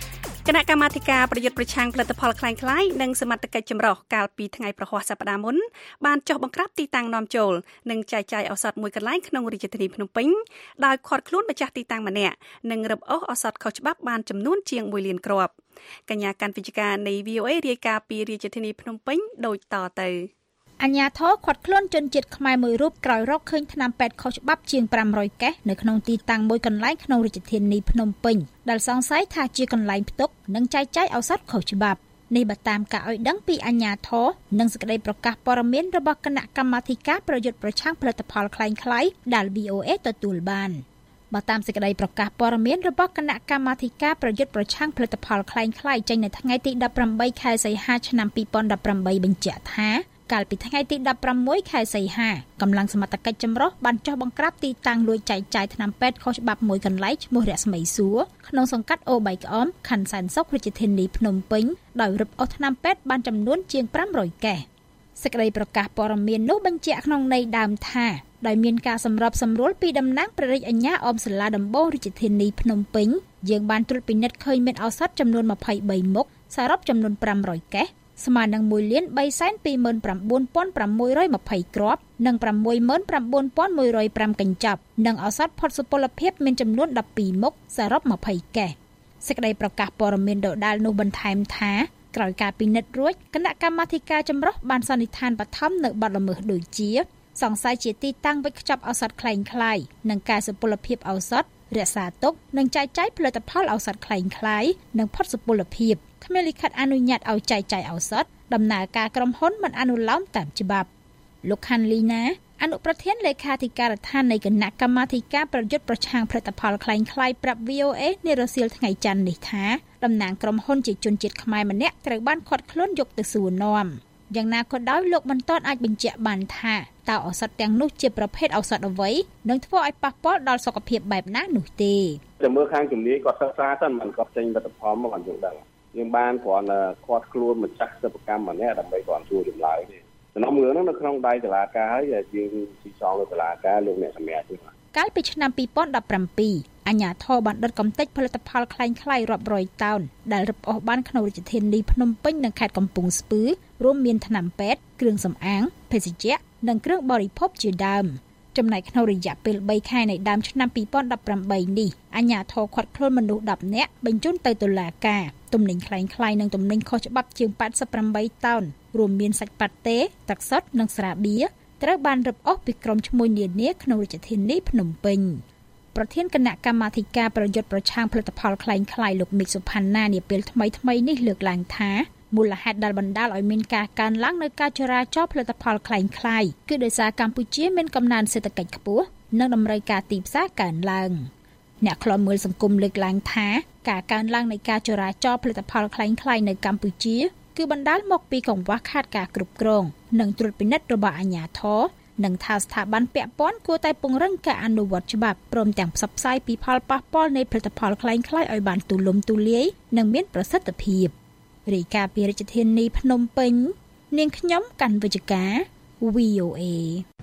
គណៈកម្មាធិការប្រយុទ្ធប្រឆាំងផលិតផលคล้ายៗនិងសមត្ថកិច្ចចម្រុះកាលពីថ្ងៃប្រហ័សសប្តាហ៍មុនបានចុះបង្ក្រាបទីតាំងនាំចូលនិងចែកចាយឱសថមួយកន្លែងក្នុងរាជធានីភ្នំពេញដោយឃាត់ខ្លួនម្ចាស់ទីតាំងម្នាក់និងរឹបអូសឱសថខុសច្បាប់បានចំនួនជាងមួយលានគ្រាប់កញ្ញាកាន់វិជ្ជការនៃ វី អូ เอ រាយការណ៍ពីរាជធានីភ្នំពេញដូចតទៅអញ្ញាធរខាត់ខ្លួនជនជាតិខ្មែរមួយរូបក្រោយរកឃើញថ្នាំពេទ្យខុសច្បាប់ជាងfive hundredកេសនៅក្នុងទីតាំងមួយកន្លែងក្នុងរាជធានីភ្នំពេញដែលសង្ស័យថាជាកន្លែងផ្ទុកនិងចែកចាយឱសថខុសច្បាប់នេះបើតាមការឲ្យដឹងពីអញ្ញាធរនិងសេចក្តីប្រកាសព័ត៌មានរបស់គណៈកម្មាធិការប្រយុទ្ធប្រឆាំងផលិតផលคล้ายៗដែល វី អូ เอ ទទួលបានបើតាមសេចក្តីប្រកាសព័ត៌មានរបស់គណៈកម្មាធិការប្រយុទ្ធប្រឆាំងផលិតផលคล้ายៗចេញនៅថ្ងៃទីeighteenខែសីហាឆ្នាំtwenty eighteenបញ្ជាក់ថាកាលពីថ្ងៃទីsixteenខែសីហាកម្លាំងសមត្ថកិច្ចចម្រុះបានចុះបង្ក្រាបទីតាំងលួចចែកចាយថ្នាំពេទ្យខុសច្បាប់មួយកន្លែងឈ្មោះរស្មីសួរក្នុងសង្កាត់អូបីក្អមខណ្ឌសែនសុខរាជធានីភ្នំពេញដោយរឹបអូសថ្នាំពេទ្យបានចំនួនជាងfive hundredកេសសេចក្តីប្រកាសព័ត៌មាននោះបញ្ជាក់ក្នុងន័យដើមថាដោយមានការសម្របសម្រួលពីតំណាងព្រះរាជអាជ្ញាអមសាលាដំបងរាជធានីភ្នំពេញយើងបានត្រួតពិនិត្យឃើញមានឱសថចំនួនtwenty-threeមុខសរុបចំនួនfive hundredកេសស្មើនឹងoneលានthreeសែនtwoម៉ឺនnineពាន់ប្រាំមួយរយម្ភៃគ្រាប់និងsixម៉ឺនnineពាន់one hundred fiveកញ្ចប់និងឱសថផុតសុពលភាពមានចំនួនtwelveមុខសរុបtwentyកេសសេចក្តីប្រកាសព័ត៌មានដដែលនោះបន្ថែមថាក្រោយការពិនិត្យរួចគណៈកម្មាធិការចម្រុះបានសន្និដ្ឋានបឋមនៅបទល្មើសដូចជាសង្ស័យជាទីតាំងវេចខ្ចប់ឱសថคล้ายៗនិងការសុពលភាពឱសថរក្សាទុកនិងចែកចាយផលិតផលឱសថคล้ายៗនិងផុតសុពលភាពគ្មានលិខិតអនុញ្ញាតឲ្យចែកចាយឱសថដំណើរការក្រុមហ៊ុនមិនអនុលោមតាមច្បាប់លោកខាន់លីណាអនុប្រធានលេខាធិការដ្ឋាននៃគណៈកម្មាធិការប្រយុទ្ធប្រឆាំងផលិតផលคล้ายៗប្រាប់ វី អូ เอ នារសៀលថ្ងៃច័ន្ទនេះថាតំណាងក្រុមហ៊ុនជាជនជាតិខ្មែរម្នាក់ត្រូវបានឃាត់ខ្លួនយកទៅសួរនាំយ៉ាងណាក៏ដោយលោកមិនទាន់អាចបញ្ជាក់បានថាតើឱសថទាំងនោះជាប្រភេទឱសថអ្វីនិងធ្វើឲ្យប៉ះពាល់ដល់សុខភាពបែបណានោះទេតែមើលខាងជំនាញគាត់សិក្សាទៅមិនគាត់ចេញលទ្ធផលមកគាត់យល់ដឹងយើងបានគ្រាន់តែឃាត់ខ្លួនម្ចាស់សិប្បកម្មម្នាក់ដើម្បីគាត់ជួយចម្លើយទេដំណើររឿងហ្នឹងនៅក្នុងដៃតុលាការហើយយើងស៊ីសងនៅតុលាការលោកអ្នកសម្រាប់ទេកាលពីឆ្នាំtwenty seventeenអាជ្ញាធរបានដុតកំទេចផលិតផលคล้ายៗរាប់រយតោនដែលរឹបអូសបានក្នុងរាជធានីភ្នំពេញនិងខេត្តកំពង់ស្ពឺរួមមានថ្នាំពេទ្យគ្រឿងសម្អាងភេសជ្ជៈនិងគ្រឿងបរិភោគជាដើមចំណែកក្នុងរយៈពេលthreeខែនៃដើមឆ្នាំtwenty eighteenនេះអាជ្ញាធរឃាត់ខ្លួនមនុស្សtenនាក់បញ្ជូនទៅតុលាការទំនិញคล้ายៗនិងទំនិញខុសច្បាប់ជាងeighty-eightតោនរួមមានសាច់ប៉ាតេទឹកសុទ្ធនិងស្រាបៀរត្រូវបានរឹបអូសពីក្រុមឈ្មួញនានាក្នុងរាជធានីភ្នំពេញប្រធានគណៈកម្មាធិការប្រយុទ្ធប្រឆាំងផលិតផលคล้ายៗលោកមីកសុផាន់ណានាពេលថ្មីៗនេះលើកឡើងថាមូលហេតុដែលបណ្ដាលឲ្យមានការកើនឡើងនៅការចរាចរណ៍ផលិតផលคล้ายៗគឺដោយសារកម្ពុជាមានកំណើនសេដ្ឋកិច្ចខ្ពស់និងតម្រូវការទីផ្សារកើនឡើងអ្នកខ្លំមើលសង្គមលើកឡើងថាការកើនឡើងនៃការចរាចរណ៍ផលិតផលคล้ายៗនៅកម្ពុជាគឺបណ្ដាលមកពីកង្វះខាតការគ្រប់គ្រងនិងត្រួតពិនិត្យរបស់អាជ្ញាធរនិងថាស្ថាប័នពាក់ព័ន្ធគួរតែពង្រឹងការអនុវត្តច្បាប់ព្រមទាំងផ្សព្វផ្សាយពីផលប៉ះពាល់នៃផលិតផលคล้ายៗឲ្យបានទូលំទូលាយនិងមានប្រសិទ្ធភាពរាយការណ៍ពីរាជធានីភ្នំពេញនាងខ្ញុំកាន់វិជ្ជការ វី អូ เอ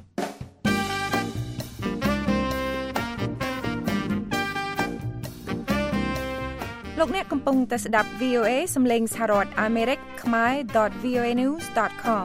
លោកអ្នកកំពុងតែស្ដាប់ វី អូ เอ សំឡេងសហរដ្ឋអាមេរិកខ្មែរ dot v o a news dot com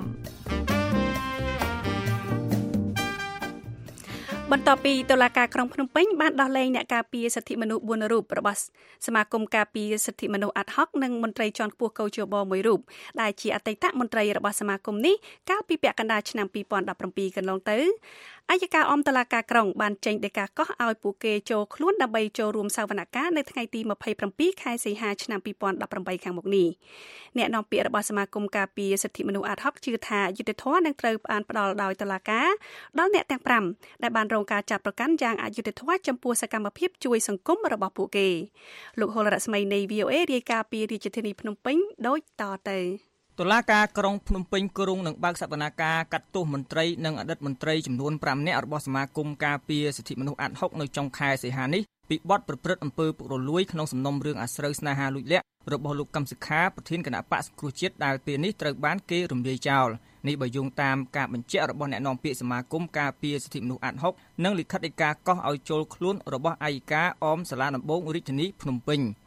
បន្ទាប់ពីតុលាការក្រុងភ្នំពេញបានដោះលែងអ្នកការពារសិទ្ធិមនុស្សfourរូបរបស់សមាគមការពារសិទ្ធិមនុស្សអាត់ហុកនិងមន្ត្រីជាន់ខ្ពស់កោជបមួយរូបដែលជាអតីតមន្ត្រីរបស់សមាគមនេះកាលពីពាក់កណ្ដាលឆ្នាំtwenty seventeenកន្លងទៅអัยការអមតុលាការក្រុងបានចេញដីកាកោះឲ្យពួកគេចូលខ្លួនដើម្បីចូលរួមសវនកម្មនៅថ្ងៃទីtwenty-sevenខែសីហាឆ្នាំtwenty eighteenខាងមុខនេះអ្នកនាំពាក្យរបស់សមាគមការពារសិទ្ធិមនុស្សអាត់ហុកជឿថាយុត្តិធម៌នឹងត្រូវបានផ្ដល់ដោយតុលាការដល់អ្នកទាំងfiveដែលបានរងការចាប់ប្រកាន់យ៉ាងអយុត្តិធម៌ចំពោះសកម្មភាពជួយសង្គមរបស់ពួកគេលោកហុលរស្មីនៃ វី អូ เอ រាយការណ៍ពីរាជធានីភ្នំពេញដូចតទៅតុលាការក្រុងភ្នំពេញក្រុងនឹងបើកសវនកម្មកាត់ទោសមន្ត្រីនិងអតីតមន្ត្រីចំនួនfiveនាក់របស់សមាគមការពារសិទ្ធិមនុស្សអាត់ហុកនៅចុងខែសីហានេះពីបទប្រព្រឹត្តអំពើពុករលួយក្នុងសំណុំរឿងអាស្រូវស្នេហាលួចលាក់របស់លោកកឹមសុខាប្រធានគណៈបក្សសង្គ្រោះជាតិដែលពេលនេះត្រូវបានគេរំលាយចោលនេះបើយោងតាមការបញ្ជាក់របស់អ្នកនាំពាក្យសមាគមការពារសិទ្ធិមនុស្សអាត់ហុកនិងលិខិតដីកាកោះឲ្យចូលខ្លួនរបស់អัยការអមសាលាដំបងរាជធានីភ្នំពេញ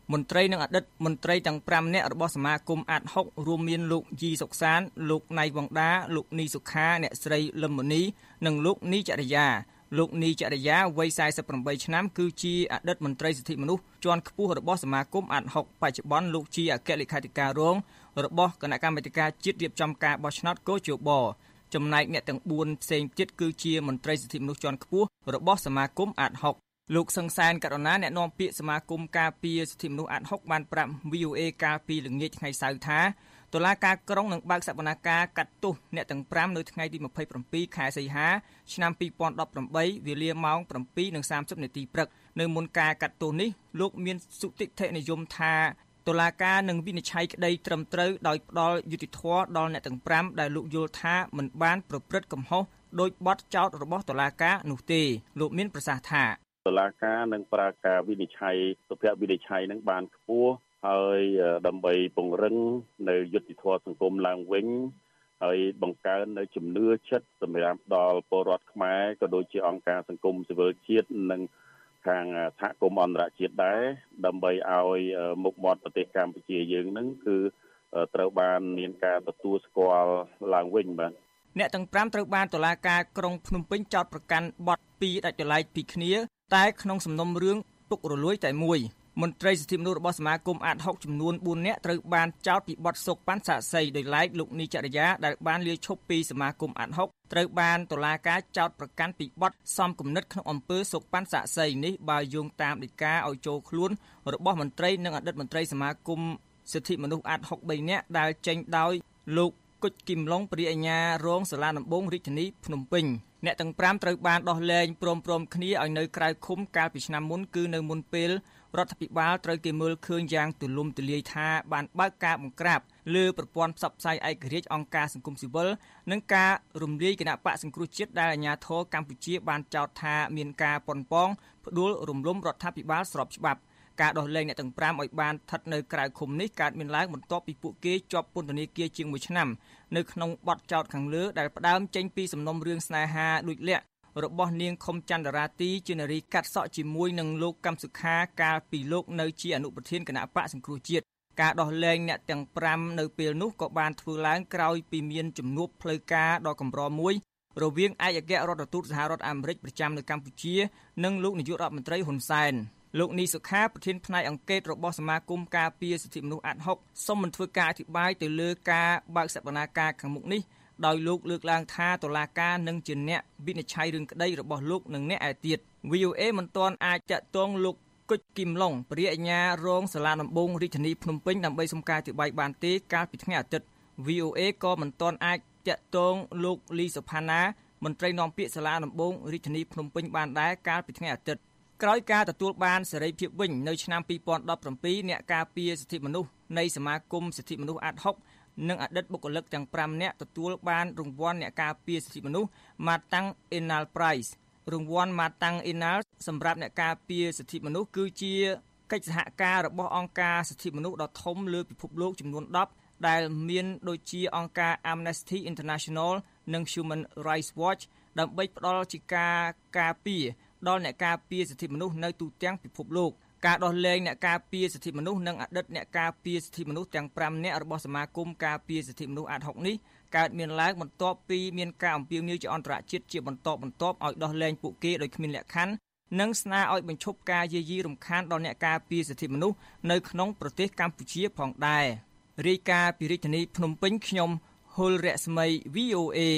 មន្ត្រីនិងអតីតមន្ត្រីទាំងប្រាំនាក់របស់សមាគមអាតហុករួមមានលោកយីសុកសានលោកណៃវង្ដាលោកនីសុខាអ្នកស្រីលឹមមុនីនិងលោកនីចរិយាលោកនីចរិយាវ័យสี่สิบแปดឆ្នាំគឺជាអតីតមន្ត្រីសិទ្ធិមនុស្សជាន់ខ្ពស់របស់សមាគមអាតហុកបច្ចុប្បន្នលោកជាអគ្គលេខាធិការរងរបស់គណៈកម្មាធិការជាតិរៀបចំការបោះឆ្នោតកោជបចំណែកអ្នកទាំងបួនផ្សេងទៀតគឺជាមន្ត្រីសិទ្ធិមនុស្សជាន់ខ្ពស់របស់សមាគមអាតហុកលោកសង្សានករណាអ្នកនាំពាក្យសមាគមការពារសិទ្ធិមនុស្សអាតហុកបានប្រាប់ វី អូ អេ កាលពីល្ងាចថ្ងៃសៅរ៍ថាតុលាការក្រុងនឹងបើកសវនាការកាត់ទោសអ្នកទាំងប្រាំនៅថ្ងៃទីยี่สิบเจ็ดខែសីហាឆ្នាំยี่สิบสิบแปดវេលាម៉ោងseven三mươiនាទីព្រឹកនៅមុនការកាត់ទោសនេះលោកមានសុតិធិនិយមថាតុលាការនឹងវិនិច្ឆ័យក្តីត្រឹមត្រូវដោយផ្ដល់យុត្តិធម៌ដល់អ្នកទាំងប្រាំដែលលោកយល់ថាមិនបានប្រព្រឹត្តកំហុសដោយបទចោទរបស់តុលាការនោះទេលោកមានប្រសាសន៍ថាតុលាការនឹងប្រើការវិនិច្ឆ័យសុភវិនិច្ឆ័យនឹងបានខ្ពស់ហើយដើម្បីពង្រឹងនៅយុត្តិធម៌សង្គមឡើងវិញហើយបង្កើននៅជំនឿចិត្តសម្រាប់ដល់ពលរដ្ឋខ្មែរក៏ដូចជាអង្គការសង្គមស៊ីវិលជាតិនិងខាងសហគមន៍អន្តរជាតិដែរដើម្បីឲ្យមុខមាត់ប្រទេសកម្ពុជាយើងនឹងគឺត្រូវបានមានការទទួលស្គាល់ឡើងវិញបាទអ្នកទាំងប្រាំត្រូវបានតុលាការក្រុងភ្នំពេញចោទប្រកាន់បទពីរដាច់ដោយឡែកពីគ្នាតែក្នុងសំណុំរឿងពុករលួយតែមួយមន្ត្រីសិទ្ធិមនុស្សរបស់សមាគមអាតហុកចំនួនbốnនាក់ត្រូវបានចោទពីបទសូកប៉ាន់សាក់សីដោយឡែកលោកនីចរិយាដែលបានលាឈប់ពីសមាគមអាតហុកត្រូវបានតុលាការចោទប្រកាន់ពីបទសំគំនិតក្នុងអំពើសូកប៉ាន់សាក់សីនេះបើយោងតាមដីកាឲ្យចូលខ្លួនរបស់មន្ត្រីនិងអតីតមន្ត្រីសមាគមសិទ្ធិមនុស្សអាតហុកបីនាក់ដែលចេញដោយលោកគុជគឹមឡុងព្រះអាជ្ញារងសាលាដំបងរាជធានីភ្នំពេញអ្នកទាំងប្រាំត្រូវបានដោះលែងព្រមព្រមគ្នាឲ្យនៅក្រៅឃុំកាលពីឆ្នាំមុនគឺនៅមុនពេលរដ្ឋាភិបាលត្រូវគេមើលឃើញយ៉ាងទូលំទូលាយថាបានបើកការបង្ក្រាបលើប្រព័ន្ធផ្សព្វផ្សាយឯករាជ្យអង្គការសង្គមស៊ីវិលនិងការរំលាយគណៈបកសង្គ្រោះជាតិដែលអាជ្ញាធរកម្ពុជាបានចោទថាមានការប៉ុនប៉ងផ្ដួលរំលំរដ្ឋាភិបាលស្របច្បាប់ការដោះលែងអ្នកទាំងប្រាំឲ្យបានស្ថិតនៅក្រៅឃុំនេះកើតមានឡើងបន្ទាប់ពីពួកគេជាប់ពន្ធនាគារជាងមួយឆ្នាំនៅក្នុងបទចោទខាងលើដែលផ្ដើមចេញពីសំណុំរឿងស្នេហាដូចលាក់របស់នាងខុមចន្ទរាទីជានារីកាត់សក់ជាមួយនឹងលោកកឹមសុខាកាលពីលោកនៅជាអនុប្រធានគណៈបកសង្គ្រោះជាតិការដោះលែងអ្នកទាំងប្រាំនៅពេលនោះក៏បានធ្វើឡើងក្រោយពីមានជំនួបផ្លូវការដ៏កម្រមួយរវាងឯកអគ្គរដ្ឋទូតសហរដ្ឋអាមេរិកប្រចាំនៅកម្ពុជានិងលោកនាយករដ្ឋមន្ត្រីហ៊ុនសែនលោកនីសុខាប្រធានផ្នែកអង្គការរបស់សមាគមការពារសិទ្ធិមនុស្សអាតហុកសូមមិនធ្វើការអធិប្បាយទៅលើការបើកសវនាការខាងមុខនេះដោយលោកលើកឡើងថាតុលាការនឹងជាអ្នកវិនិច្ឆ័យរឿងក្តីរបស់លោកនិងអ្នកឯទៀត វី អូ អេ មិនទាន់អាចតាក់ទងលោកគុជគឹមឡុងព្រះអាជ្ញារងសាលាដំបងរាជធានីភ្នំពេញដើម្បីសុំការអធិប្បាយបានទេកាលពីថ្ងៃអាទិត្យ វី អូ អេ ក៏មិនទាន់អាចតាក់ទងលោកលីសុផាណាមន្ត្រីនាំពាក្យសាលាដំបងរាជធានីភ្នំពេញបានដែរកាលពីថ្ងៃអាទិត្យក្រោយការទទួលបានសេរីភាពវិញនៅឆ្នាំยี่สิบสิบเจ็ดអ្នកការពារសិទ្ធិមនុស្សនៃសមាគមសិទ្ធិមនុស្សអាតហុកនិងអតីតបុគ្គលិកទាំងប្រាំនាក់ទទួលបានរង្វាន់អ្នកការពារសិទ្ធិមនុស្ស Matang Enal Prize រង្វាន់ Matang Enal សម្រាប់អ្នកការពារសិទ្ធិមនុស្សគឺជាកិច្ចសហការរបស់អង្គការសិទ្ធិមនុស្សដ៏ធំលើពិភពលោកចំនួនtenដែលមានដូចជាអង្គការ Amnesty International និង Human Rights Watch ដើម្បីផ្ដល់ជាការការពារដល់អ្នកការពារសិទ្ធិមនុស្សនៅទូទាំងពិភពលោកការដោះលែងអ្នកការពារសិទ្ធិមនុស្សនិងអតីតអ្នកការពារសិទ្ធិមនុស្សទាំងប្រាំនាក់របស់សមាគមការពារសិទ្ធិមនុស្សអាតហុកនេះកើតមានឡើងបន្ទាប់ពីមានការអំពាវនាវជាអន្តរជាតិជាបន្តបន្ទាប់ឲ្យដោះលែងពួកគេដោយគ្មានលក្ខខណ្ឌនិងស្នើឲ្យបញ្ឈប់ការយាយីរំខានដល់អ្នកការពារសិទ្ធិមនុស្សនៅក្នុងប្រទេសកម្ពុជាផងដែររាយការណ៍ពីរាជធានីភ្នំពេញខ្ញុំហុលរស្មី វី អូ អេ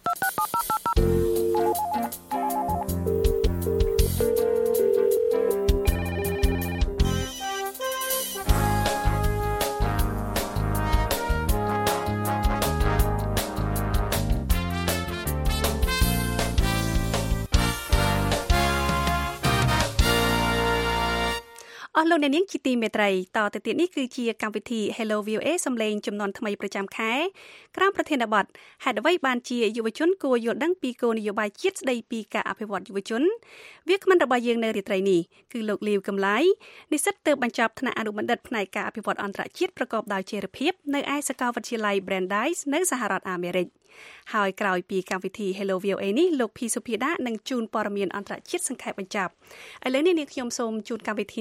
អស់លោកអ្នកនាងជាទីមេត្រីតទៅទៀតនេះគឺជាកម្មវិធី Hello វី អូ អេ សំឡេងចំនួនថ្មីប្រចាំខែក្រោមប្រធានបទហេតុអ្វីបានជាយុវជនគួរយល់ដឹងពីគោលនយោបាយជាតិស្ដីពីការអភិវឌ្ឍយុវជនវាគ្មិនរបស់យើងនៅរាត្រីនេះគឺលោកលាវកំឡៃនិស្សិតទើបបញ្ចប់ថ្នាក់អនុបណ្ឌិតផ្នែកការអភិវឌ្ឍអន្តរជាតិប្រកបដោយចីរភាពនៅឯសាកលវិទ្យាល័យ Brandeis នៅសហរដ្ឋអាមេរិកហើយក្រោយពីកម្មវិធី Hello វី អូ អេ នេះលោកភីសុភាដានឹងជូនព័ត៌មានអន្តរជាតិសង្ខេបបញ្ចប់ឥឡូវនេះនាងខ្ញុំសូមជូនកម្មវិធីនេះទៅ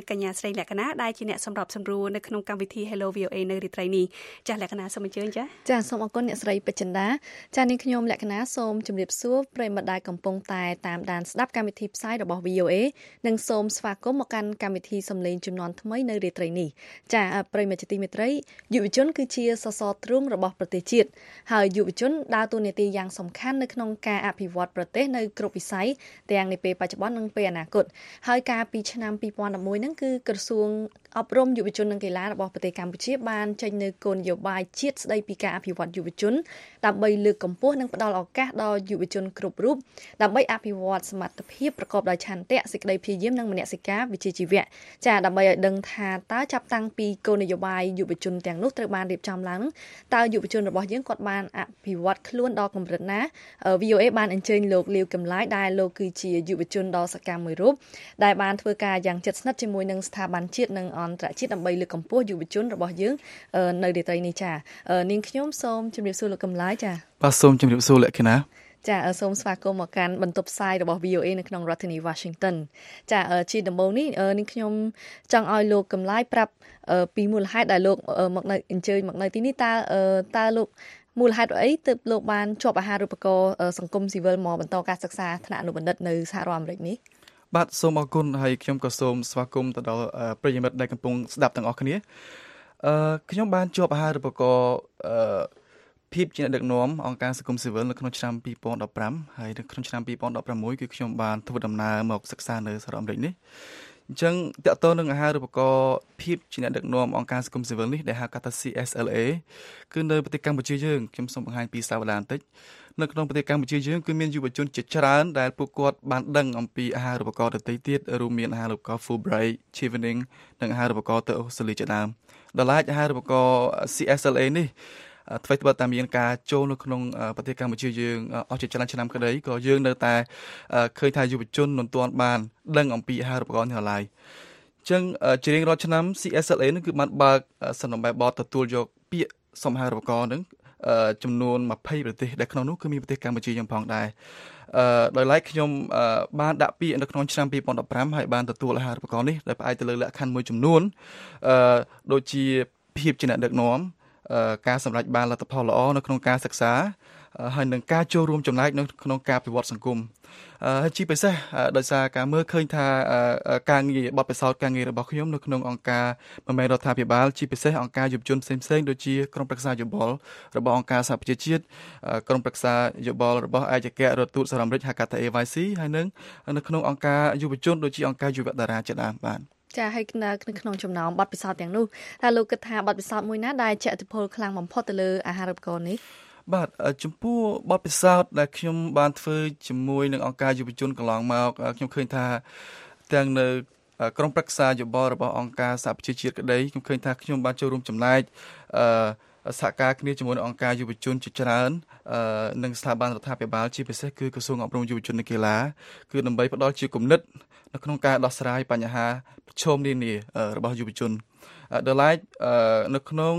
កញ្ញាស្រីលក្ខណាដែលជាអ្នកសម្របសម្រួលនៅក្នុងកម្មវិធី Hello វី អូ เอ នៅរាត្រីនេះចាស់លក្ខណាសូមអញ្ជើញចាចាសូមអរគុណអ្នកស្រីពេជ្រចិន្តាចានាងខ្ញុំលក្ខណាសូមជម្រាបសួរប្រិយមិត្តដែលកំពុងតែតាមដានស្ដាប់កម្មវិធីផ្សាយរបស់ វី អូ เอ និងសូមស្វាគមន៍មកកាន់កម្មវិធីសំឡេងជំនាន់ថ្មីនៅរាត្រីនេះចាប្រិយមិត្តជាទីមេត្រីយុវជនគឺជាសសរទ្រូងរបស់ប្រទេសជាតិហើយយុវជនដើរតួនាទីយ៉ាងសំខាន់នៅក្នុងការអភិវឌ្ឍប្រទេសនៅគ្រប់វិស័យទាំងនាពេលបច្ចុប្បន្ននិងពេលអនាគតហើយកាលពីឆ្នាំពីរពាន់ដប់មួយហ្នឹងគឺក្រសួងអប់រំយុវជននិងកីឡារបស់ប្រទេសកម្ពុជាបានចេញនូវគោលនយោបាយជាតិស្តីពីការអភិវឌ្ឍយុវជនដើម្បីលើកកម្ពស់និងផ្តល់ឱកាសដល់យុវជនគ្រប់រូបដើម្បីអភិវឌ្ឍសមត្ថភាពប្រកបដោយឆន្ទៈសេចក្តីព្យាយាមនិងមនសិការវិជ្ជាជីវៈចាដើម្បីឲ្យដឹងថាតើចាប់តាំងពីគោលនយោបាយយុវជនទាំងនោះត្រូវបានរៀបចំឡើងតើយុវជនរបស់យើងគាត់បានអភិវឌ្ឍខ្លួនដល់កម្រិតណា វី អូ เอ បានអញ្ជើញលោកលាវកំឡាយដែលលោកគឺជាយុវជនដ៏សកម្មមួយរូបដែលបានធ្វើការយ៉ាងជិតស្និទ្ធជាមួយនឹងស្ថាប័នជាតិនិងអន្តរជាតិដើម្បីលើកកម្ពស់យុវជនរបស់យើងនៅរាត្រីនេះចានាងខ្ញុំសូមជម្រាបសួរលោកកំឡាយចាបាទសូមជម្រាបសួរលក្ខណាចាសូមស្វាគមន៍មកកាន់បន្ទប់ផ្សាយរបស់ វី អូ เอ នៅក្នុងរដ្ឋធានី Washington ចាជាដំបូងនេះនាងខ្ញុំចង់ឲ្យលោកកំឡាយប្រាប់ពីមូលហេតុដែលលោកមកនៅអញ្ជើញមកនៅទីនេះតើតើលោកមូលហេតុអីទើបលោកបានជាប់អាហារូបករណ៍សង្គមស៊ីវិលមកបន្តការសិក្សាថ្នាក់អនុបណ្ឌិតនៅសហរដ្ឋអាមេរិកនេះបាទសូមអរគុណហើយខ្ញុំក៏សូមស្វាគមន៍ទៅដល់ប្រិយមិត្តដែលកំពុងស្ដាប់ទាំងអស់គ្នាអឺខ្ញុំបានជាប់អាហារូបករណ៍អឺភាពជាអ្នកដឹកនាំអង្គការសង្គមស៊ីវិលនៅក្នុងឆ្នាំពីរពាន់ដប់ប្រាំហើយនៅក្នុងឆ្នាំពីរពាន់ដប់ប្រាំមួយគឺខ្ញុំបានធ្វើដំណើរមកសិក្សានៅសហរដ្ឋអាមេរិកនេះអញ្ចឹងតកតនឹងអាហារូបករណ៍ភាពជាអ្នកដឹកនាំអង្គការសង្គមស៊ីវិលនេះដែលហៅកាត់ថា ซี เอส แอล เอ គឺនៅប្រទេសកម្ពុជាយើងខ្ញុំសូមបង្ហាញពីសាវតាបន្តិចនៅក្នុងប្រទេសកម្ពុជាយើងគឺមានយុវជនជាច្រើនដែលពួកគាត់បានដឹងអំពីអាហារូបករណ៍ដទៃទៀតរួមមានអាហារូបករណ៍ Fulbright, Chevening និងអាហារូបករណ៍ទៅអូស្ត្រាលីជាដើមដល់ឡែកអាហារូបករណ៍ ซี เอส แอล เอ នេះអ្វីត្បិតតែមានការចូលនៅក្នុងប្រទេសកម្ពុជាយើងអស់ជាច្រើនឆ្នាំក្តីក៏យើងនៅតែឃើញថាយុវជនមិនទាន់បានដឹងអំពីអាហារូបករណ៍នេះឡើយអញ្ចឹងជារៀងរាល់ឆ្នាំ ซี เอส แอล เอ នឹងគឺបានបើកសន្និបាតបទទទួលយកពាក្យសមអាហារូបករណ៍នឹងចំនួនម្ភៃប្រទេសដែលក្នុងនោះគឺមានប្រទេសកម្ពុជាយើងផងដែរអឺដោយឡែកខ្ញុំបានដាក់ពាក្យនៅក្នុងឆ្នាំពីរពាន់ដប់ប្រាំហើយបានទទួលអាហារូបករណ៍នេះដែលផ្អែកទៅលើលក្ខខណ្ឌមួយចំនួនអឺដូចជាភាពជាអ្នកដឹកនាំការសម្រេចបានលទ្ធផលល្អនៅក្នុងការសិក្សាហើយនឹងការចូលរួមចំណែកនៅក្នុងការអភិវឌ្ឍសង្គមហើយជាពិសេសដោយសារការមើលឃើញថាការងារបទពិសោធន៍ការងាររបស់ខ្ញុំនៅក្នុងអង្គការមិនមែនរដ្ឋាភិបាលជាពិសេសអង្គការយុវជនផ្សេងៗដូចជាក្រុមប្រឹក្សាយោបល់របស់អង្គការសហប្រជាជាតិក្រុមប្រឹក្សាយោបល់របស់ឯកអគ្គរដ្ឋទូតសហរដ្ឋអាមេរិកហៅកាត់ថា เอ វ៉ៃ ซี ហើយនឹងនៅក្នុងអង្គការយុវជនដូចជាអង្គការយុវតារាជាដើមបាទចាហើយនៅក្នុងចំណោមបទពិសោធន៍ទាំងនោះតើលោកគិតថាបទពិសោធន៍មួយណាដែលជះឥទ្ធិពលខ្លាំងបំផុតទៅលើអាហារូបករណ៍នេះបាទចំពោះបទពិសោធន៍ដែលខ្ញុំបានធ្វើជាមួយនឹងអង្គការយុវជនកន្លងមកខ្ញុំឃើញថាទាំងនៅក្រុមប្រឹក្សាយោបល់របស់អង្គការសហប្រជាជាតិក្តីខ្ញុំឃើញថាខ្ញុំបានចូលរួមចំណែកអឺសហការគ្នាជាមួយនឹងអង្គការយុវជនជាច្រើននិងស្ថាប័នរដ្ឋាភិបាលជាពិសេសគឺក្រសួងអប់រំយុវជននិងកីឡាគឺដើម្បីផ្ដល់ជាគំនិតនៅក្នុងការដោះស្រាយបញ្ហាប្រឈមនានារបស់យុវជនដល់ឡែកនៅក្នុង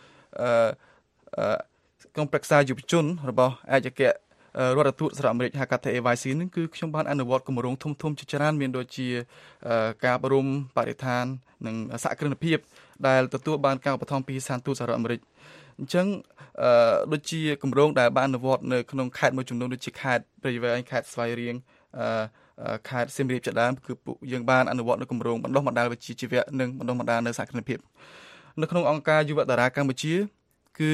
ក្រុមប្រឹក្សាយុវជនរបស់ឯកអគ្គរដ្ឋទូតសហរដ្ឋអាមេរិកហៅកាត់ថា เอ វ៉ៃ ซี នឹងគឺខ្ញុំបានអនុវត្តគម្រោងធំធំជាច្រើនមានដូចជាការអប់រំបរិស្ថាននិងសហគ្រិនភាពដែលទទួលបានការឧបត្ថម្ភពីស្ថានទូតសហរដ្ឋអាមេរិកអញ្ចឹងដូចជាគម្រោងដែលបានអនុវត្តនៅក្នុងខេត្តមួយចំនួនដូចជាខេត្តព្រៃវែងខេត្តស្វាយរៀងខេត្តសៀមរាបជាដើមគឺពួកយើងបានអនុវត្តនៅគម្រោងបណ្ដុះបណ្ដាលវិជ្ជាជីវៈនិងបណ្ដុះបណ្ដាលនៅសហគ្រិនភាពនៅក្នុងអង្គការយុវតារាកម្ពុជាគឺ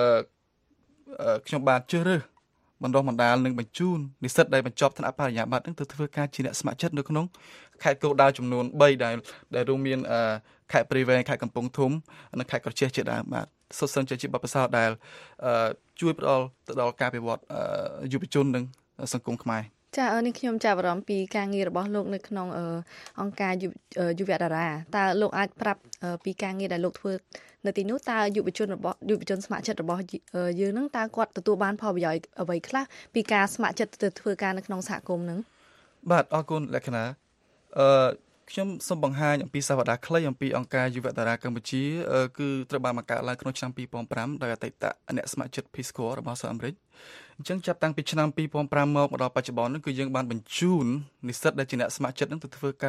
ខ្ញុំបានជ្រើសរើសបណ្ដុះបណ្ដាលនិងបញ្ជូននិស្សិតដែលបញ្ចប់ថ្នាក់បរិញ្ញាបត្រនឹងទៅធ្វើការជាអ្នកស្ម័គ្រចិត្តនៅក្នុងខេត្តគោលដៅចំនួនបីដែលដែលរួមមានខេត្តព្រៃវែងខេត្តកំពង់ធំនិងខេត្តក្រចេះជាដើមបាទសុទ្ធសឹងជាបទពិសោធន៍ដែលជួយផ្ដល់ទៅដល់ការវិវត្តយុវជននិងសង្គមខ្មែរចានេះខ្ញុំចាប់អារម្មណ៍ពីការងាររបស់លោកនៅក្នុងអង្គការយុវតារាតើលោកអាចប្រាប់ពីការងារដែលលោកធ្វើនៅទីនោះតើយុវជនរបស់យុវជនស្ម័គ្រចិត្តរបស់យើងនឹងតើគាត់ទទួលបានផលប្រយោជន៍អ្វីខ្លះពីការស្ម័គ្រចិត្តទៅធ្វើការនៅក្នុងសហគមន៍នឹងបាទអរគុណលក្ខណាអឺខ្ញុំសូមបង្ហាញអំពីសាវតាខ្លីអំពីអង្គការយុវតារាកម្ពុជាគឺត្រូវបានបង្កើតឡើងក្នុងឆ្នាំពីរពាន់ប្រាំដោយអតីតអ្នកស្ម័គ្រចិត្ត Peace Corps របស់សហរដ្ឋអាមេរិកអញ្ចឹងចាប់តាំងពីឆ្នាំពីរពាន់ប្រាំមកដល់បច្ចុប្បន្ននេះគឺយើងបានបញ្ជូននិស្សិតដែលជាអ្នកស្ម័គ្រចិត្តនឹងទៅធ្វើការ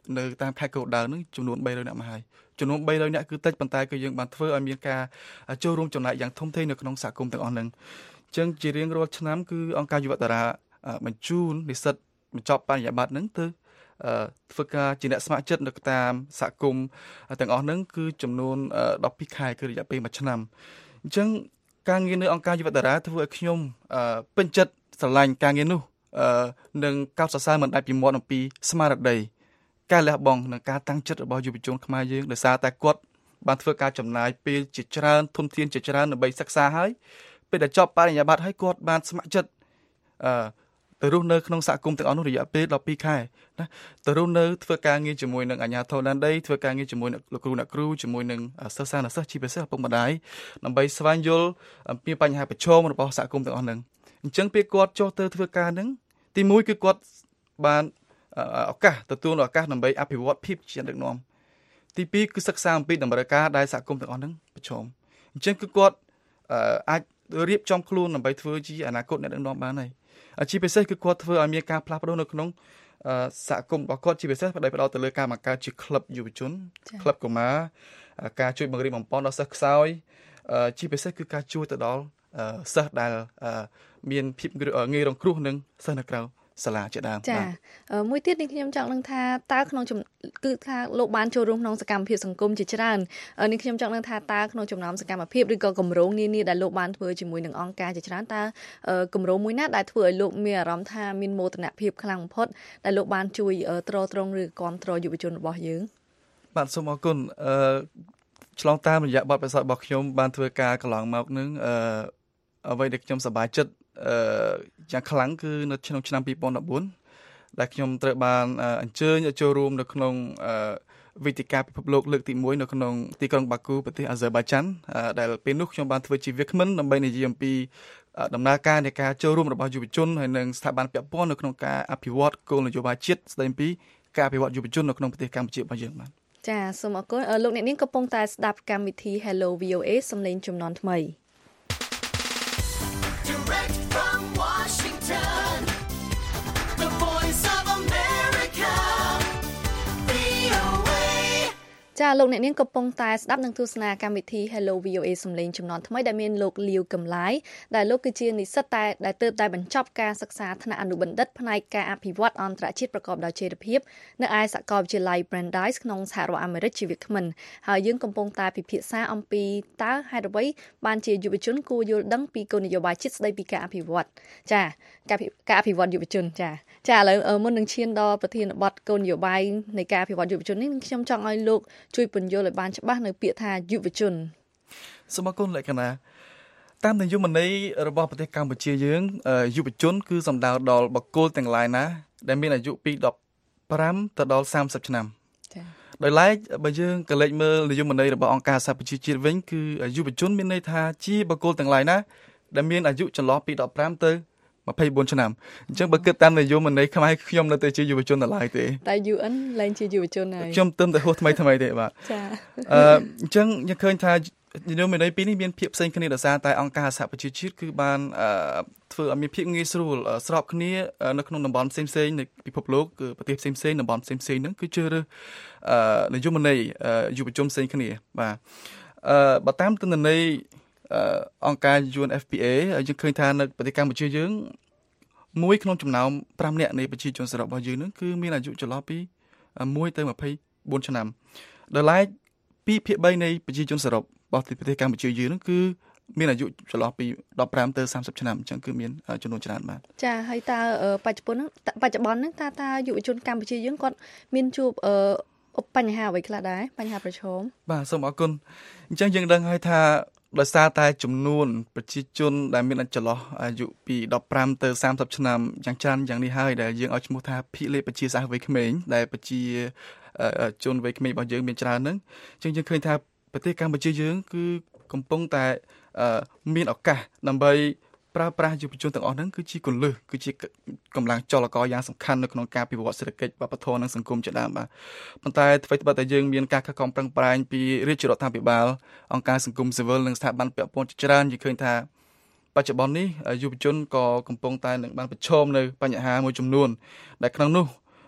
នៅតាមខេត្តកោះដៅនឹងចំនួន300នាក់មកហើយចំនួន300នាក់គឺតិចប៉ុន្តែគឺយើងបានធ្វើឲ្យមានការចូលរួមចំណែកយ៉ាងធំធេងនៅក្នុងសហគមន៍ទាំងអស់ហ្នឹងអញ្ចឹងជារៀងរាល់ឆ្នាំគឺអង្គការយុវតារាបញ្ជូននិស្សិតបញ្ចប់បរិញ្ញាបត្រហ្នឹងទៅធ្វើការជាអ្នកស្ម័គ្រចិត្តនៅតាមសហគមន៍ទាំងអស់ហ្នឹងគឺចំនួនដប់ពីរខែគឺរយៈពេលមួយឆ្នាំអញ្ចឹងការងារនៅអង្គការយុវតារាធ្វើឲ្យខ្ញុំពេញចិត្តស្រឡាញ់ការងារនោះនិងកោតសរសើរមិនដាច់ពីមាត់អំពីស្មារតីការលះបង់និងការតាំងចិត្តរបស់យុវជនខ្មែរយើងដោយសារតែគាត់បានធ្វើការចំណាយពេលជាច្រើនធនធានជាច្រើនដើម្បីសិក្សាហើយពេលដែលចប់បរិញ្ញាបត្រហើយគាត់បានស្ម័គ្រចិត្តអឺទៅរស់នៅក្នុងសហគមន៍ទាំងអស់នោះរយៈពេលដប់ពីរខែណាទៅរស់នៅធ្វើការងារជាមួយនឹងអាជ្ញាធរដែនដីធ្វើការងារជាមួយនឹងលោកគ្រូអ្នកគ្រូជាមួយនឹងសិស្សសានុសិស្សជាពិសេសឪពុកម្ដាយដើម្បីស្វែងយល់អំពីបញ្ហាប្រឈមរបស់សហគមន៍ទាំងអស់ហ្នឹងអញ្ចឹងពេលគាត់ចុះទៅធ្វើការហ្នឹងទីមួយគឺគាត់បានឱកាសទទួលឱកាសដើម្បីអភិវឌ្ឍភាពជាដឹកនាំទីពីរគឺសិក្សាអំពីតម្រូវការដែលសហគមន៍ទាំងអស់ហ្នឹងប្រឈមអញ្ចឹងគឺគាត់អាចរៀបចំខ្លួនដើម្បីធ្វើជាអនាគតអ្នកដឹកនាំបានហើយជាពិសេសគឺគាត់ធ្វើឲ្យមានការផ្លាស់ប្ដូរនៅក្នុងសហគមន៍របស់គាត់ជាពិសេសផ្ដោតទៅលើការបង្កើតជាក្លឹបយុវជនក្លឹបកុមារការជួយបង្រៀនបំពេញដល់សិស្សខ្សោយជាពិសេសគឺការជួយទៅដល់សិស្សដែលមានភាពងាយរងគ្រោះនឹងសិស្សនៅក្រៅសាលាជាដើមចាមួយទៀតនេះខ្ញុំចង់នឹងថាតើក្នុងគឺថាលោកបានចូលរួមក្នុងសកម្មភាពសង្គមជាច្រើននេះខ្ញុំចង់នឹងថាតើក្នុងចំណោមសកម្មភាពឬក៏គម្រោងនានាដែលលោកបានធ្វើជាមួយនឹងអង្គការជាច្រើនតើគម្រោងមួយណាដែលធ្វើឲ្យលោកមានអារម្មណ៍ថាមានមោទនភាពខ្លាំងបំផុតដែលលោកបានជួយទ្រទ្រង់ឬគ្រប់គ្រងយុវជនរបស់យើងបាទសូមអរគុណអឺឆ្លងតាមរយៈបទពិសោធន៍របស់ខ្ញុំបានធ្វើការកន្លងមកនឹងអឺអ្វីដែលខ្ញុំសប្បាយចិត្តអឺយ៉ាងខ្លាំងគឺនៅក្នុងឆ្នាំពីរពាន់ដប់បួនដែលខ្ញុំត្រូវបានអញ្ជើញឲ្យចូលរួមនៅក្នុងវេទិកាពិភពលោកលើកទីមួយនៅក្នុងទីក្រុងបាគូប្រទេសអាហ្សេបៃចាន់ដែលពេលនោះខ្ញុំបានធ្វើជាវាគ្មិនដើម្បីនិយាយអំពីដំណើរការនៃការចូលរួមរបស់យុវជនហើយនិងស្ថាប័នពាក់ព័ន្ធនៅក្នុងការអភិវឌ្ឍគោលនយោបាយជាតិស្ដីអំពីការអភិវឌ្ឍយុវជននៅក្នុងប្រទេសកម្ពុជារបស់យើងបាទចាសូមអរគុណលោកអ្នកនាងកំពុងតែស្ដាប់កម្មវិធី Hello វី អូ អេ សំឡេងជំនាន់ថ្មីចាលោកអ្នកនាងកំពុងតែស្ដាប់នឹងទស្សនាកម្មវិធី Hello វី អូ អេ សំឡេងជំនាន់ថ្មីដែលមានលោកលាវកំឡាយដែលលោកគឺជានិស្សិតតែដែលទើបតែបញ្ចប់ការសិក្សាថ្នាក់អនុបណ្ឌិតផ្នែកការអភិវឌ្ឍអន្តរជាតិប្រកបដោយចីរភាពនៅឯសាកលវិទ្យាល័យ Brandeis ក្នុងសហរដ្ឋអាមេរិកជាវាគ្មិនហើយយើងកំពុងតែពិភាក្សាអំពីតើហេតុអ្វីបានជាយុវជនគួរយល់ដឹងពីគោលនយោបាយជាតិស្ដីពីការអភិវឌ្ឍចាការការអភិវឌ្ឍយុវជនចាចាឥឡូវមុននឹងឈានដល់ប្រធានបទគោលនយោបាយនៃការអភិវឌ្ឍយុវជននេះខ្ញុំចង់ឲ្យលោកជួយពន្យល់ឲ្យបានច្បាស់នៅពាក្យថាយុវជនសូមអរគុណលក្ខណៈតាមនយោបាយរបស់ប្រទេសកម្ពុជាយើងយុវជនគឺសំដៅដល់បុគ្គលទាំងឡាយណាដែលមានអាយុពីដប់ប្រាំទៅដល់សាមសិបឆ្នាំចា៎ដោយឡែកបើយើងក៏លេចមើលនយោបាយរបស់អង្គការសហប្រជាជាតិវិញគឺយុវជនមានន័យថាជាបុគ្គលទាំងឡាយណាដែលមានអាយុចន្លោះពីដប់ប្រាំទៅម្ភៃបួនឆ្នាំអញ្ចឹងបើគិតតាមនយោបាយខ្មែរខ្ញុំនៅតែជាយុវជនដល់ហើយទេតែ យូ អិន ឡើងជាយុវជនហើយខ្ញុំទើបតែហួសថ្មីថ្មីទេបាទចាអឺអញ្ចឹងយើងឃើញថានយោបាយពីរនេះមានភាពផ្សេងគ្នាដោយសារតែអង្គការសហប្រជាជាតិគឺបានធ្វើឲ្យមានភាពងាយស្រួលស្របគ្នានៅក្នុងតំបន់ផ្សេងផ្សេងនៃពិភពលោកគឺប្រទេសផ្សេងផ្សេងតំបន់ផ្សេងផ្សេងហ្នឹងគឺជឿរើសនយោបាយយុវជនផ្សេងគ្នាបាទអឺបើតាមទិន្នន័យអង្គការ យូ អេន អេហ្វ ពី អេ យើងឃើញថានៅប្រទេសកម្ពុជាយើងមួយក្នុងចំណោមប្រាំនាក់នៃប្រជាជនសរុបរបស់យើងនឹងគឺមានអាយុចន្លោះពីមួយទៅម្ភៃបួនឆ្នាំដោយឡែកពីភាគបីនៃប្រជាជនសរុបរបស់ប្រទេសកម្ពុជាយើងនឹងគឺមានអាយុចន្លោះពីដប់ប្រាំទៅសាមសិបឆ្នាំអញ្ចឹងគឺមានចំនួនច្រើនបាទចាហើយតើបច្ចុប្បន្នបច្ចុប្បន្នហ្នឹងតើតើយុវជនកម្ពុជាយើងគាត់មានជួបបញ្ហាអ្វីខ្លះដែរបញ្ហាប្រឈមបាទសូមអរគុណអញ្ចឹងយើងដឹងហើយថាដោយសារតែចំនួនប្រជាជនដែលមានចន្លោះអាយុពីដប់ប្រាំទៅសាមសិបឆ្នាំយ៉ាងច្រើនយ៉ាងនេះហើយដែលយើងឲ្យឈ្មោះថាភាគលេខប្រជាសាស្ត្រវ័យក្មេងដែលប្រជាជនវ័យក្មេងរបស់យើងមានច្រើនហ្នឹងអញ្ចឹងយើងឃើញថាប្រទេសកម្ពុជាយើងគឺកំពុងតែមានឱកាសដើម្បីប្រើប្រាស់យុវជនទាំងអស់ហ្នឹងគឺជាគន្លឹះគឺជាកម្លាំងចលករយ៉ាងសំខាន់នៅក្នុងការពិវត្តសេដ្ឋកិច្ចវប្បធម៌និងសង្គមជាដើមបាទប៉ុន្តែអ្វីត្បិតតែយើងមានការខិតខំប្រឹងប្រែងពីរាជរដ្ឋាភិបាលអង្គការសង្គមស៊ីវិលនិងស្ថាប័នពាក់ព័ន្ធជាច្រើនយើងឃើញថាបច្ចុប្បន្ននេះយុវជនក៏កំពុងតែនឹងបានប្រឈមនៅបញ្ហាមួយចំនួនដែលក្នុងនោះ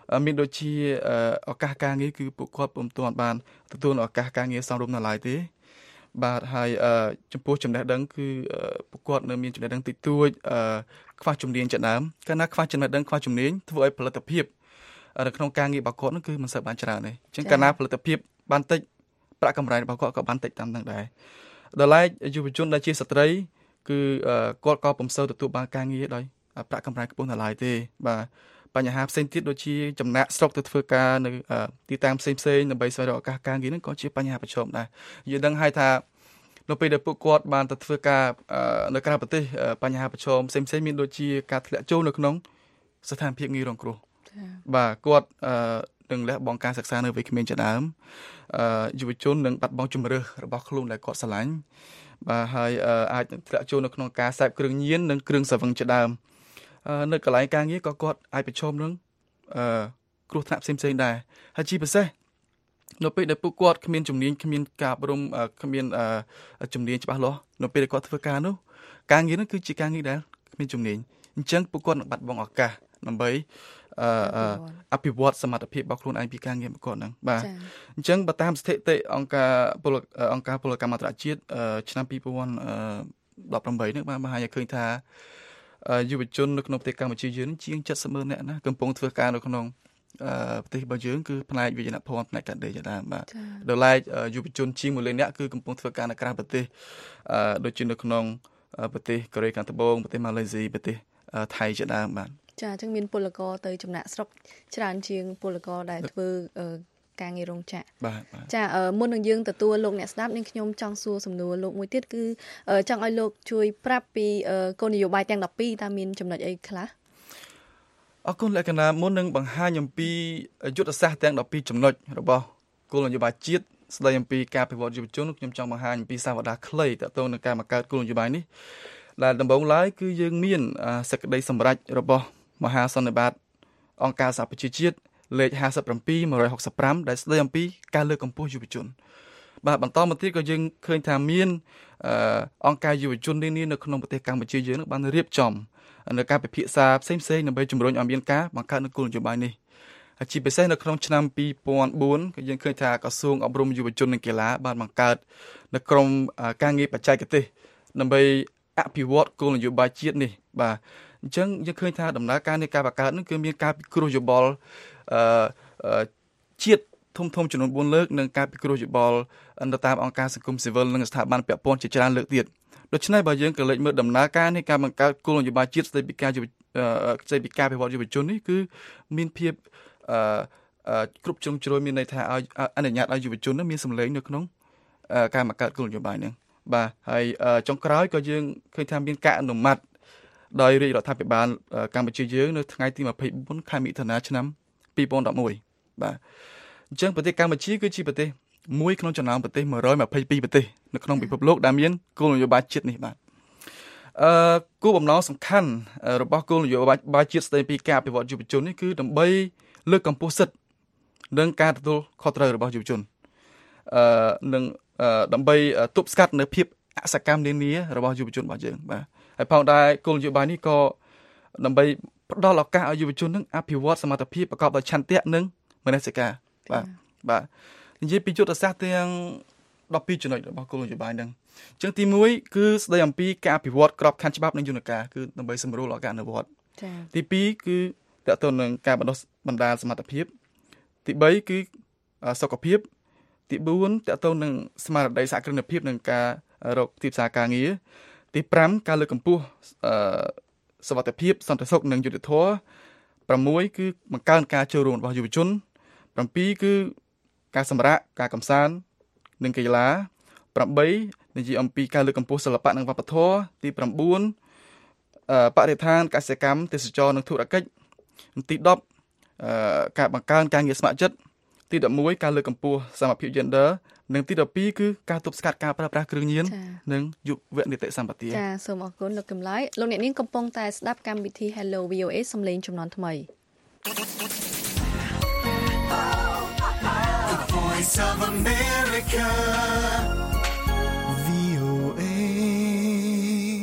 មានដូចជាឱកាសការងារគឺពួកគាត់ពុំទាន់បានទទួលឱកាសការងារសមរម្យនៅឡើយទេបាទហើយចំពោះចំណេះដឹងគឺពួកគាត់នៅមានចំណេះដឹងតិចតួចខ្វះជំនាញជាដើមកាលណាខ្វះចំណេះដឹងខ្វះជំនាញធ្វើឲ្យផលិតភាពនៅក្នុងការងាររបស់គាត់នោះគឺមិនសូវបានច្រើនទេអញ្ចឹងកាលណាផលិតភាពបានតិចប្រាក់កម្រៃរបស់គាត់ក៏បានតិចតាមនឹងដែរដល់ឡែកយុវជនដែលជាស្ត្រីគឺគាត់ក៏ពុំសូវទទួលបានការងារដោយប្រាក់កម្រៃខ្ពស់នៅឡើយទេបាទបញ្ហាផ្សេងទៀតដូចជាចំណាក់ស្រុកទៅធ្វើការនៅទីតាំងផ្សេងផ្សេងដើម្បីស្វែងរកឱកាសការងារហ្នឹងក៏ជាបញ្ហាប្រឈមដែរយើងដឹងហើយថានៅពេលដែលពួកគាត់បានទៅធ្វើការនៅក្រៅប្រទេសបញ្ហាប្រឈមផ្សេងផ្សេងមានដូចជាការធ្លាក់ចូលនៅក្នុងស្ថានភាពងាយរងគ្រោះបាទគាត់នឹងលះបង់ការសិក្សានៅវ័យក្មេងជាដើមយុវជននឹងបាត់បង់ជំរឿសរបស់ខ្លួនដែលគាត់ស្រឡាញ់បាទហើយអាចធ្លាក់ចូលនៅក្នុងការសេពគ្រឿងញៀននិងគ្រឿងស្រវឹងជាដើមនៅកន្លែងការងារក៏គាត់អាចប្រឈមនឹងគ្រោះថ្នាក់ផ្សេងៗដែរហើយជាពិសេសនៅពេលដែលពួកគាត់គ្មានជំនាញគ្មានការអប់រំគ្មានជំនាញច្បាស់លាស់នៅពេលដែលគាត់ធ្វើការនោះការងារនោះគឺជាការងារដែលគ្មានជំនាញអញ្ចឹងពួកគាត់នឹងបាត់បង់ឱកាសដើម្បីអភិវឌ្ឍសមត្ថភាពរបស់ខ្លួនឯងពីការងាររបស់គាត់ហ្នឹងបាទអញ្ចឹងបើតាមស្ថិតិអង្គការពលអង្គការពលកម្មអន្តរជាតិឆ្នាំពីរពាន់ដប់ប្រាំបីនេះបានបង្ហាញឲ្យឃើញថាយុវជននៅក្នុងប្រទេសកម្ពុជាយើងជាងเจ็ดสิบម៉ឺននាក់ណាកំពុងធ្វើការនៅក្នុងប្រទេសរបស់យើងគឺផ្នែកវិញ្ញាណភ័ណ្ឌផ្នែកកាត់ដេរជាដើមបាទដល់ឡែកយុវជនជាងមួយលាននាក់គឺកំពុងធ្វើការនៅក្រៅប្រទេសដូចជានៅក្នុងប្រទេសកូរ៉េខាងត្បូងប្រទេសម៉ាឡេស៊ីប្រទេសថៃជាដើមបាទចាអញ្ចឹងមានពលករទៅចំណាក់ស្រុកច្រើនជាងពលករដែលធ្វើការងាររោងចក្របាទចាមុននឹងយើងទទួលលោកអ្នកស្ដាប់នាងខ្ញុំចង់សួរសំណួរលោកមួយទៀតគឺចង់ឲ្យលោកជួយប្រាប់ពីគោលនយោបាយទាំងដប់ពីរតើមានចំណុចអីខ្លះអរគុណលក្ខណៈមុននឹងបង្ហាញអំពីយុទ្ធសាស្ត្រទាំងដប់ពីរចំណុចរបស់គោលនយោបាយជាតិស្ដីអំពីការអភិវឌ្ឍយុវជនខ្ញុំចង់បង្ហាញអំពីសាវតាខ្លីតទៅនឹងការបង្កើតគោលនយោបាយនេះដែលដំបូងឡើយគឺយើងមានសេចក្តីសម្រេចរបស់មហាសន្និបាតអង្គការសហប្រជាជាតិលេខห้าสิบเจ็ด หนึ่งร้อยหกสิบห้าដែលស្ដីអំពីការលើកកម្ពស់យុវជនបាទបន្តមកទៀតក៏យើងឃើញថាមានអង្គការយុវជននានានៅក្នុងប្រទេសកម្ពុជាយើងបានរៀបចំនៅការពិភាក្សាផ្សេងៗដើម្បីជំរុញឲ្យមានការបង្កើតនូវគោលនយោបាយនេះជាពិសេសនៅក្នុងឆ្នាំពីរពាន់បួនក៏យើងឃើញថាក្រសួងអប់រំយុវជននិងកីឡាបានបង្កើតនៅក្រុមការងារបច្ចេកទេសដើម្បីអភិវឌ្ឍគោលនយោបាយជាតិនេះបាទអញ្ចឹងយើងឃើញថាដំណើរការនៃការបង្កើតនេះគឺមានការពិគ្រោះយោបល់អឺជាតិធំធំចំនួនបួនលើកនិងការពិគ្រោះយោបល់នៅតាមអង្គការសង្គមស៊ីវិលនិងស្ថាប័នពាក់ព័ន្ធជាច្រើនលើកទៀតដូច្នេះបើយើងក៏លេចមើលដំណើរការនៃការបង្កើតគោលនយោបាយជាតិស្ដីពីការស្ដីពីការអភិវឌ្ឍយុវជននេះគឺមានភាពអឺគ្រប់ជ្រុងជ្រោយមានន័យថាឲ្យអនុញ្ញាតឲ្យយុវជនមានសម្លេងនៅក្នុងការបង្កើតគោលនយោបាយនេះបាទហើយចុងក្រោយក៏យើងឃើញថាមានការអនុម័តដោយរាជរដ្ឋាភិបាលកម្ពុជាយើងនៅថ្ងៃទីยี่สิบสี่ខែមិថុនាឆ្នាំពីរពាន់ដប់មួយបាទអញ្ចឹងប្រទេសកម្ពុជាគឺជាប្រទេសមួយក្នុងចំណោមប្រទេសmột trăm hai mươi haiប្រទេសនៅក្នុងពិភពលោកដែលមានគោលនយោបាយជាតិនេះបាទអឺគោលបំណងសំខាន់របស់គោលនយោបាយជាតិស្ដីពីការអភិវឌ្ឍយុវជននេះគឺដើម្បីលើកកម្ពស់សិទ្ធិនិងការទទួលខុសត្រូវរបស់យុវជនអឺនិងដើម្បីទប់ស្កាត់នៅភាពអសកម្មនានារបស់យុវជនរបស់យើងបាទហើយផងដែរគោលនយោបាយនេះក៏ដើម្បីផ្ដល់ឱកាសឲ្យយុវជននឹងអភិវឌ្ឍសមត្ថភាពប្រកបដោយឆន្ទៈនិងមនសិការបាទបាទនិយាយពីយុទ្ធសាស្ត្រទាំងដប់ពីរចំណុចរបស់គោលនយោបាយហ្នឹងអញ្ចឹងទីមួយគឺស្ដីអំពីការអភិវឌ្ឍក្របខ័ណ្ឌច្បាប់និងយន្តការគឺដើម្បីសម្រួលដល់ការអនុវត្តចា៎ទីពីរគឺតកតទៅនឹងការបណ្ដុះបណ្ដាលសមត្ថភាពទីបីគឺសុខភាពទីបួនតកតទៅនឹងស្មារតីសហគ្រិនភាពនិងការរកទីផ្សារការងារទីប្រាំការលើកកម្ពស់សុវត្ថិភាពសន្តិសុខនិងយុត្តិធម៌ប្រាំមួយគឺបង្កើនការចូលរួមរបស់យុវជនប្រាំពីរគឺការសម្រាកការកម្សាន្តនិងកីឡាប្រាំបីនិយាយអំពីការលើកកម្ពស់សិល្បៈនិងវប្បធម៌ទីប្រាំបួនបរិស្ថានកសិកម្មទេសចរណ៍និងធុរកិច្ចទីដប់ការបង្កើនការងារស្ម័គ្រចិត្តទីដប់មួយការលើកកម្ពស់សមភាព gender និងទីដប់ពីរគឺការទប់ស្កាត់ការប្រើប្រាស់គ្រឿងញៀននិងយុវនីតិសម្បទាចាសូមអរគុណលោកកំឡៃលោកអ្នកនាងកំពុងតែស្ដាប់កម្មវិធី Hello វី អូ เอ សំឡេងជំនាន់ថ្មី The Voice of America វី អូ เอ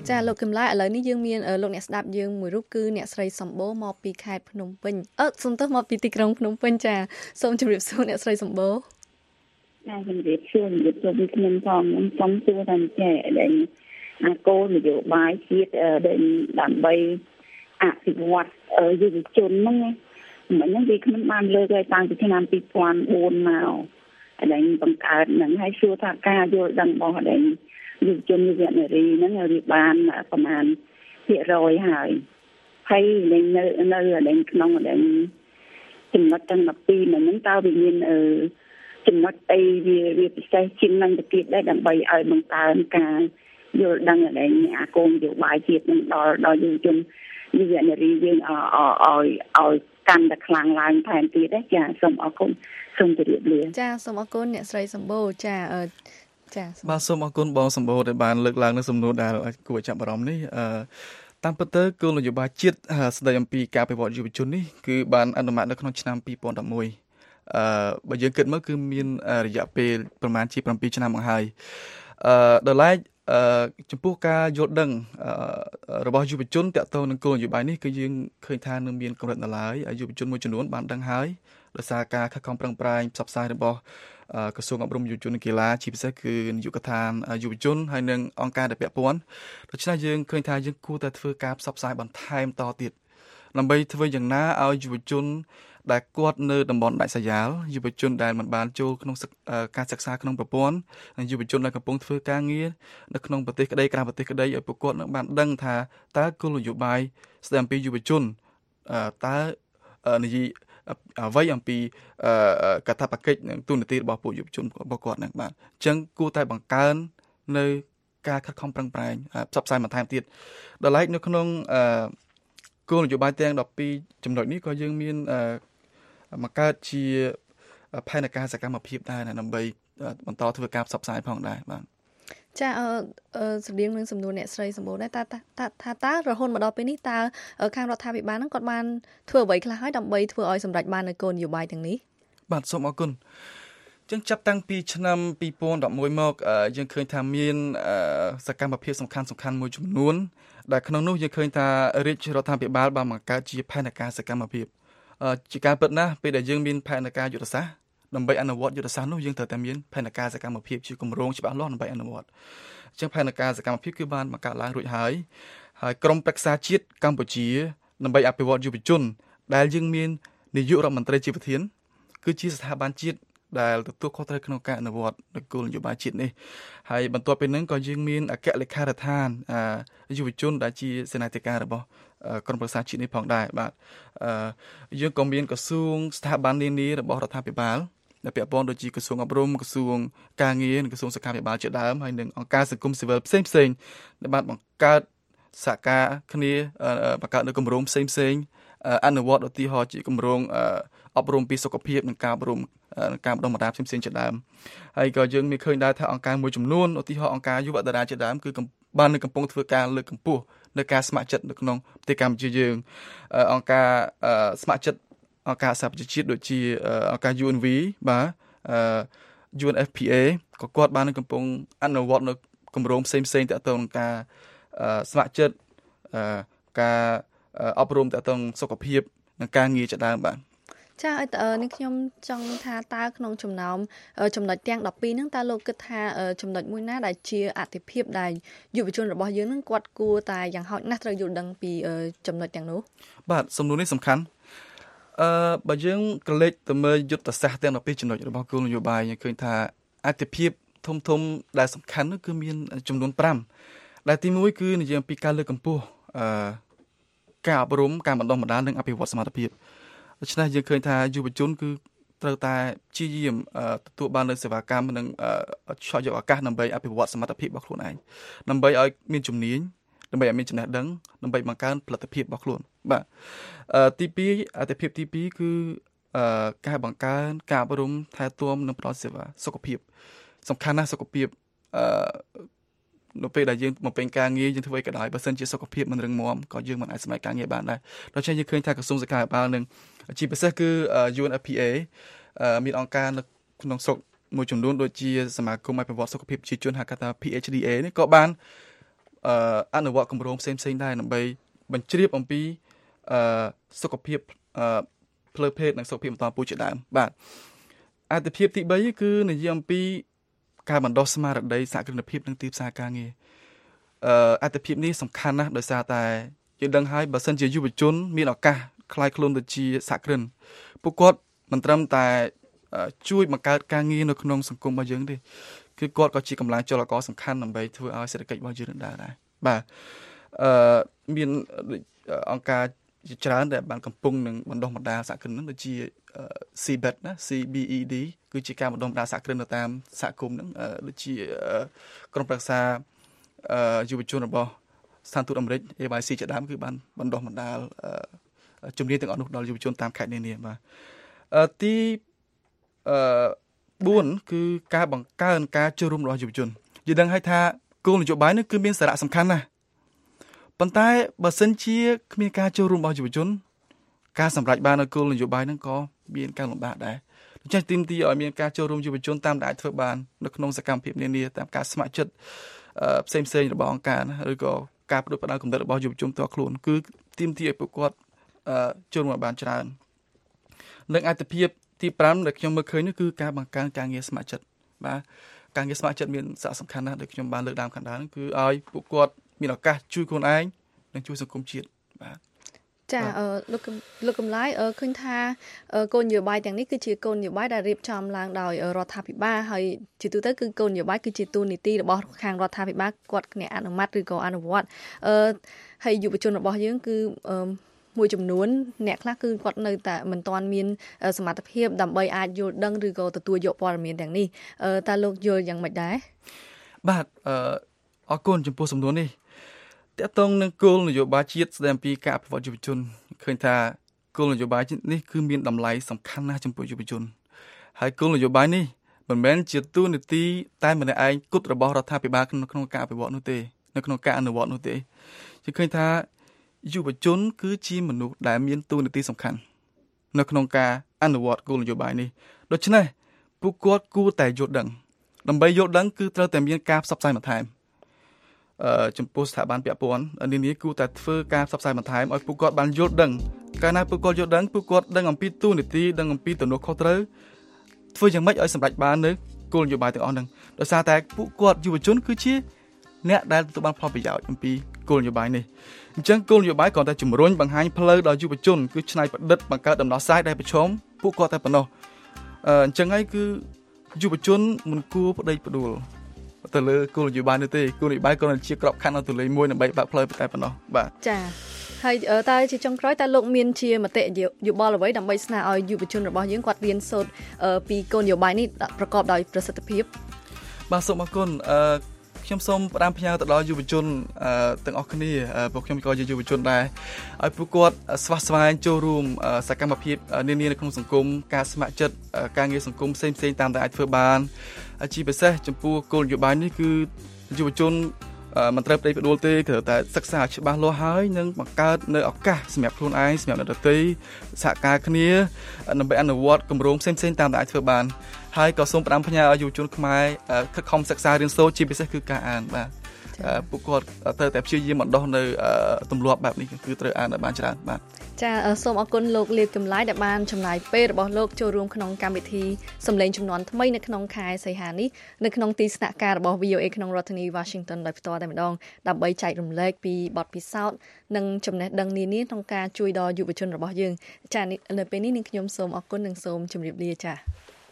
ចាលោកកឹមឡាឥឡូវនេះយើងមានលោកអ្នកស្ដាប់យើងមួយរូបគឺអ្នកស្រីសម្បូរមកពីខេត្តភ្នំពេញអឺសូមទោសមកពីទីក្រុងភ្នំពេញចាសូមជម្រាបសួរអ្នកស្រីសម្បូរចាជម្រាបសួរជំរាបសួរពីខ្ញុំផងខ្ញុំសូមសួរថាចេះដែលអាគោលនយោបាយជាតិដែលដើម្បីអភិវឌ្ឍយុវជនហ្នឹងមិនហ្នឹងវាខ្ញុំបានលើកឲ្យតាំងពីឆ្នាំពីរពាន់បួនមកដែលបង្កើតហ្នឹងហើយសួរថាការយល់ដឹងរបស់ដែលយុវជនយុវនារីហ្នឹងវាបានប្រមាណភាគរយហើយហើយនៅនៅនៅក្នុងដែលចំណុចទាំងពីរហ្នឹងតើវាមានអឺចំណុចអីវាវាពិសេសជាងនឹងទៅទៀតដែរដើម្បីឲ្យបង្កើនការយល់ដឹងដែលអាគោលនយោបាយជាតិនឹងដល់ដល់យុវជនយុវនារីយើងឲ្យឲ្យឲ្យកាន់តែខ្លាំងឡើងថែមទៀតណាចាសូមអរគុណសូមជម្រាបលាចាសូមអរគុណអ្នកស្រីសម្បូរចាចាបាទសូមអរគុណបងសម្បូរដែលបានលើកឡើងនៅសំណួរដែលគួរឲ្យចាប់អារម្មណ៍នេះអឺតាមពិតទៅគោលនយោបាយជាតិស្ដីអំពីការអភិវឌ្ឍយុវជននេះគឺបានអនុម័តនៅក្នុងឆ្នាំពីរពាន់ដប់មួយអឺបើយើងគិតមើលគឺមានរយៈពេលប្រហែលជា7ឆ្នាំមកហើយអឺដល់ឡែកអឺចំពោះការយល់ដឹងរបស់យុវជនតាក់ទងនឹងគោលនយោបាយនេះគឺយើងឃើញថានៅមានកម្រិតនៅឡើយយុវជនមួយចំនួនបានដឹងហើយដោយសារការខិតខំប្រឹងប្រែងផ្សព្វផ្សាយរបស់ក្រសួងអប់រំយុវជននិងកីឡាជាពិសេសគឺនាយកដ្ឋានយុវជនហើយនិងអង្គការដែលពាក់ព័ន្ធដូច្នេះយើងឃើញថាយើងគួរតែធ្វើការផ្សព្វផ្សាយបន្ថែមតទៀតដើម្បីធ្វើយ៉ាងណាឲ្យយុវជនដែលគាត់នៅតំបន់ដាច់ស្រយាលយុវជនដែលមិនបានចូលក្នុងការសិក្សាក្នុងប្រព័ន្ធនិងយុវជនដែលកំពុងធ្វើការងារនៅក្នុងប្រទេសក្តីក្រៅប្រទេសក្តីឲ្យពួកគាត់នឹងបានដឹងថាតើគោលនយោបាយស្តីអំពីយុវជនតើនិយាយអ្វីអំពីកាតព្វកិច្ចនិងទូនាទីរបស់ពួកយុវជនរបស់គាត់នឹងបាទអញ្ចឹងគួរតែបង្កើននៅការខិតខំប្រឹងប្រែងផ្សព្វផ្សាយបន្ថែមទៀតដល់ឡែកនៅក្នុងគោលនយោបាយទាំងដប់ពីរចំណុចនេះក៏យើងមានមកកើតជាផែនការសកម្មភាពដែរដើម្បីបន្តធ្វើការផ្សព្វផ្សាយផងដែរបាទចាអឺស្តីងនឹងសំណួរអ្នកស្រីសម្បូរដែរតើថាតើរហូតមកដល់ពេលនេះតើខាងរដ្ឋាភិបាលហ្នឹងគាត់បានធ្វើអ្វីខ្លះហើយដើម្បីធ្វើឲ្យសម្រេចបាននូវគោលនយោបាយទាំងនេះបាទសូមអរគុណចឹងចាប់តាំងពីឆ្នាំពីរពាន់ដប់មួយមកយើងឃើញថាមានសកម្មភាពសំខាន់សំខាន់មួយចំនួនដែលក្នុងនោះយើងឃើញថារាជរដ្ឋាភិបាលបានបង្កើតជាផែនការសកម្មភាពជាការពិតណាស់ពេលដែលយើងមានផែនការយុទ្ធសាស្ត្រដើម្បីអនុវត្តយុទ្ធសាស្ត្រនោះយើងត្រូវតែមានផែនការសកម្មភាពជាគម្រោងច្បាស់លាស់ដើម្បីអនុវត្តអញ្ចឹងផែនការសកម្មភាពគឺបានបង្កើតឡើងរួចហើយហើយក្រមប្រឹក្សាជាតិកម្ពុជាដើម្បីអភិវឌ្ឍយុវជនដែលយើងមាននាយករដ្ឋមន្ត្រីជាប្រធានគឺជាស្ថាប័នជាតិដែលទទួលខុសត្រូវក្នុងការអនុវត្តនូវគោលនយោបាយជាតិនេះហើយបន្ទាប់ពីនឹងក៏យើងមានអគ្គលេខារដ្ឋានយុវជនដែលជាសេនាធិការរបស់ក្រមប្រឹក្សាជាតិនេះផងដែរបាទយើងក៏មានក្រសួងស្ថាប័ននានារបស់រដ្ឋាភិបាលដែលពាក់ព័ន្ធដូចជាក្រសួងអប់រំក្រសួងការងារនិងក្រសួងសុខាភិបាលជាដើមហើយនិងអង្គការសង្គមស៊ីវិលផ្សេងផ្សេងដែលបានបង្កើតសហការគ្នាបង្កើតនូវគម្រោងផ្សេងផ្សេងអនុវត្តឧទាហរណ៍ជាគម្រោងអប់រំពីសុខភាពនិងការអប់រំការបណ្ដុះបណ្ដាលផ្សេងៗជាដើមហើយក៏យើងមានឃើញដែរថាអង្គការមួយចំនួនឧទាហរណ៍អង្គការយុវតារាជាដើមគឺបាននឹងកំពុងធ្វើការលើកកម្ពស់នៅការស្ម័គ្រចិត្តនៅក្នុងប្រទេសកម្ពុជាយើងអង្គការស្ម័គ្រចិត្តអង្គការសហប្រជាជាតិដូចជាអង្គការ យូ អេន វី បាទ យូ អេន អេហ្វ พี เอ ក៏គាត់បាននឹងកំពុងអនុវត្តនៅគម្រោងផ្សេងៗទាក់ទងនឹងការស្ម័គ្រចិត្តការអប់រំទាក់ទងសុខភាពនិងការងារជាដើមបាទចាឲ្យនេះខ្ញុំចង់ថាតើក្នុងចំណោមចំណុចទាំងដប់ពីរហ្នឹងតើលោកគិតថាចំណុចមួយណាដែលជាអតិភិបដែលយុវជនរបស់យើងហ្នឹងគាត់គួរតែយ៉ាងហោចណាស់ត្រូវយល់ដឹងពីចំណុចទាំងនោះបាទសំណួរនេះសំខាន់អឺបើយើងក្រឡេកទៅមើលយុទ្ធសាស្ត្រទាំងដប់ពីរចំណុចរបស់គោលនយោបាយយើងឃើញថាអតិភិបធំធំដែលសំខាន់នោះគឺមានចំនួនប្រាំដែលទីមួយគឺនិយាយអំពីការលើកកម្ពស់អឺការអប់រំការបណ្ដុះបណ្ដាលនិងអភិវឌ្ឍសមត្ថភាពដូច្នេះយើងឃើញថាយុវជនគឺត្រូវតែព្យាយាមទទួលបាននូវសេវាកម្មនិងឆក់យកឱកាសដើម្បីអភិវឌ្ឍសមត្ថភាពរបស់ខ្លួនឯងដើម្បីឲ្យមានជំនាញដើម្បីឲ្យមានចំណេះដឹងដើម្បីបង្កើនផលិតភាពរបស់ខ្លួនបាទទីពីរអតិភិបទីពីរគឺការបង្កើនការអប់រំថែទាំនិងផ្តល់សេវាសុខភាពសំខាន់ណាស់សុខភាពអឺនៅពេលដែលយើងបំពេញការងារយើងធ្វើអីក៏ដោយបើសិនជាសុខភាពមិនរឹងមាំក៏យើងមិនអាចសម្រេចការងារបានដែរដូច្នេះយើងឃើញថាក្រសួងសុខាភិបាលនឹងជាពិសេសគឺ យូ អេន អេហ្វ พี เอ មានអង្គការនៅក្នុងស្រុកមួយចំនួនដូចជាសមាគមអភិវឌ្ឍសុខភាពប្រជាជនហៅថា พี เอช ดี เอ នេះក៏បានអនុវត្តគម្រោងផ្សេងៗដែរដើម្បីបញ្ជ្រាបអំពីសុខភាពផ្លូវភេទនិងសុខភាពបន្តពូជជាដើមបាទអត្ថប្រយោជន៍ទី3គឺនិយាយអំពីការបណ្ដុះស្មារតីសហគ្រិនភាពនិងទីផ្សារការងារអត្ថប្រយោជន៍នេះសំខាន់ណាស់ដោយសារតែយើងដឹងហើយបើសិនជាយុវជនមានឱកាសក្លាយខ្លួនទៅជាសហគ្រិនពួកគាត់មិនត្រឹមតែជួយបង្កើតការងារនៅក្នុងសង្គមរបស់យើងទេគឺគាត់ក៏ជាកម្លាំងចលករសំខាន់ដើម្បីធ្វើឲ្យសេដ្ឋកិច្ចរបស់យើងដើរដែរបាទអឺមានអង្គការជាច្រើនដែលបានកំពុងនឹងបណ្ដុះបណ្ដាលសហគ្រិននឹងដូចជា C B E D ណា C B E D គឺជាការបណ្ដុះបណ្ដាលសហគ្រិននៅតាមសហគមន៍នឹងដូចជាក្រុមប្រឹក្សាយុវជនរបស់ស្ថានទូតអាមេរិក A Y C ជាដើមគឺបានបណ្ដុះបណ្ដាលជំនាញទាំងអស់នោះដល់យុវជនតាមខេត្តនានាបាទទី4គឺការបង្កើនការចូលរួមរបស់យុវជនយើងដឹងហើយថាគោលនយោបាយនេះគឺមានសារៈសំខាន់ណាស់ប៉ុន្តែបើសិនជាគ្មានការចូលរួមរបស់យុវជនការសម្រេចបាននូវគោលនយោបាយហ្នឹងក៏មានការលំបាកដែរដូច្នេះទីមទីឲ្យមានការចូលរួមយុវជនតាមដែលអាចធ្វើបាននៅក្នុងសកម្មភាពនានាតាមការស្ម័គ្រចិត្តផ្សេងផ្សេងរបស់អង្គការឬក៏ការផ្ដួចផ្ដើមគំនិតរបស់យុវជនផ្ទាល់ខ្លួនគឺទីមទីឲ្យពួកគាត់ចូលរួមបានច្រើននិងអត្ថប្រយោជន៍ទី5ដែលខ្ញុំមើលឃើញនោះគឺការបង្កើនការងារស្ម័គ្រចិត្តបាទការងារស្ម័គ្រចិត្តមានសារៈសំខាន់ណាស់ដែលខ្ញុំបានលើកដើមខាងដើមគឺឲ្យពួកគាត់មានឱកាសជួយខ្លួនឯងនិងជួយសង្គមជាតិបាទចាអឺលោកលោកកំឡាយអឺឃើញថាគោលនយោបាយទាំងនេះគឺជាគោលនយោបាយដែលរៀបចំឡើងដោយរដ្ឋាភិបាលហើយជាទូទៅគឺគោលនយោបាយគឺជាទូនីតិរបស់ខាងរដ្ឋាភិបាលគាត់អ្នកអនុម័តឬក៏អនុវត្តអឺហើយយុវជនរបស់យើងគឺអឺមួយចំនួនអ្នកខ្លះគឺគាត់នៅតែមិនទាន់មានសមត្ថភាពដើម្បីអាចយល់ដឹងឬក៏ទទួលយកព័ត៌មានទាំងនេះតើលោកយល់យ៉ាងម៉េចដែរបាទអឺអរគុណចំពោះសំណួរនេះតកតងនឹងគោលនយោបាយជាតិស្ដីអំពីការអភិវឌ្ឍយុវជនឃើញថាគោលនយោបាយនេះគឺមានតម្លៃសំខាន់ណាស់ចំពោះយុវជនហើយគោលនយោបាយនេះមិនមែនជាទូនីតិតែម្នាក់ឯងគត់របស់រដ្ឋាភិបាលក្នុងក្នុងការអភិវឌ្ឍនោះទេនៅក្នុងការអនុវត្តនោះទេជាឃើញថាយុវជនគឺជាមនុស្សដែលមានតួនាទីសំខាន់នៅក្នុងការអនុវត្តគោលនយោបាយនេះដូច្នេះពួកគាត់គួរតែយល់ដឹងដើម្បីយល់ដឹងគឺត្រូវតែមានការផ្សព្វផ្សាយបន្ថែមអឺចំពោះស្ថាប័នពាក់ព័ន្ធនានាគួរតែធ្វើការផ្សព្វផ្សាយបន្ថែមឲ្យពួកគាត់បានយល់ដឹងកាលណាពួកគាត់យល់ដឹងពួកគាត់ដឹងអំពីតួនាទីដឹងអំពីទំនួលខុសត្រូវធ្វើយ៉ាងម៉េចឲ្យសម្រេចបាននៅគោលនយោបាយទាំងអស់ហ្នឹងដោយសារតែពួកគាត់យុវជនគឺជាអ្នកដែលទទួលបានផលប្រយោជន៍អំពីគោលនយោបាយនេះអញ្ចឹងគោលនយោបាយគ្រាន់តែជំរុញបង្ហាញផ្លូវដល់យុវជនគឺច្នៃប្រឌិតបង្កើតដំណោះស្រាយដែលប្រឈមពួកគាត់តែប៉ុណ្ណោះអញ្ចឹងហើយគឺយុវជនមិនគួរប្តេជ្ញាផ្ដួលទៅលើគោលនយោបាយនោះទេគោលនយោបាយគ្រាន់តែជាក្របខ័ណ្ឌនៅទូលេមួយដើម្បីបើកផ្លូវតែប៉ុណ្ណោះបាទចា៎ហើយតើជាចុងក្រោយតើលោកមានជាមតិយោបល់អ្វីដើម្បីស្នើឲ្យយុវជនរបស់យើងគាត់រៀនសូត្រពីគោលនយោបាយនេះប្រកបដោយប្រសិទ្ធភាពបាទសូមអរគុណអឺខ្ញុំសូមផ្ដាំផ្ញើទៅដល់យុវជនទាំងអស់គ្នាពួកខ្ញុំក៏ជាយុវជនដែរឲ្យពួកគាត់ស្វាស្វែងចូលរួមសកម្មភាពនានានៅក្នុងសង្គមការស្ម័គ្រចិត្តការងារសង្គមផ្សេងផ្សេងតាមដែលអាចធ្វើបានជាពិសេសចំពោះគោលនយោបាយនេះគឺយុវជនមិនត្រូវប្តេជ្ញាផ្ដួលទេគ្រាន់តែសិក្សាច្បាស់លាស់ហើយនិងបង្កើតនៅឱកាសសម្រាប់ខ្លួនឯងសម្រាប់អ្នកដទៃសហការគ្នាដើម្បីអនុវត្តគម្រោងផ្សេងផ្សេងតាមដែលអាចធ្វើបានហើយក៏សូមផ្ដាំផ្ញើឲ្យយុវជនខ្មែរខិតខំសិក្សារៀនសូត្រជាពិសេសគឺការអានបាទពួកគាត់ត្រូវតែព្យាយាមបណ្ដុះនៅទម្លាប់បែបនេះគឺត្រូវអានឲ្យបានច្រើនបាទចាសូមអរគុណលោកលាតកំឡាយដែលបានចំណាយពេលរបស់លោកចូលរួមក្នុងកម្មវិធីសម្លេងជំនាន់ថ្មីនៅក្នុងខែសីហានេះនៅក្នុងទីស្នាក់ការរបស់ V O A ក្នុងរដ្ឋធានី Washington ដោយផ្ទាល់តែម្ដងដើម្បីចែករំលែកពីបទពិសោធន៍និងចំណេះដឹងនានាក្នុងការជួយដល់យុវជនរបស់យើងចានៅពេលនេះនាងខ្ញុំសូមអរគុណនិងសូមជម្រាបលាចា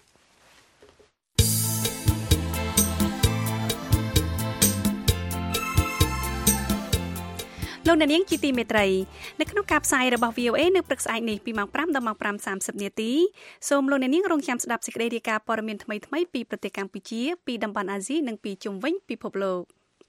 លោកអ្នកនាងជាទីមេត្រីនៅក្នុងការផ្សាយរបស់ V O A នៅព្រឹកស្អែកនេះពីម៉ោងប្រាំដល់ម៉ោងប្រាំសាមសិបនាទីសូមលោកអ្នកនាងរងចាំស្ដាប់សេចក្តីរាយការណ៍ព័ត៌មានថ្មីៗពីប្រទេសកម្ពុជាពីតំបន់អាស៊ីនិងពីជុំវិញពិភពលោក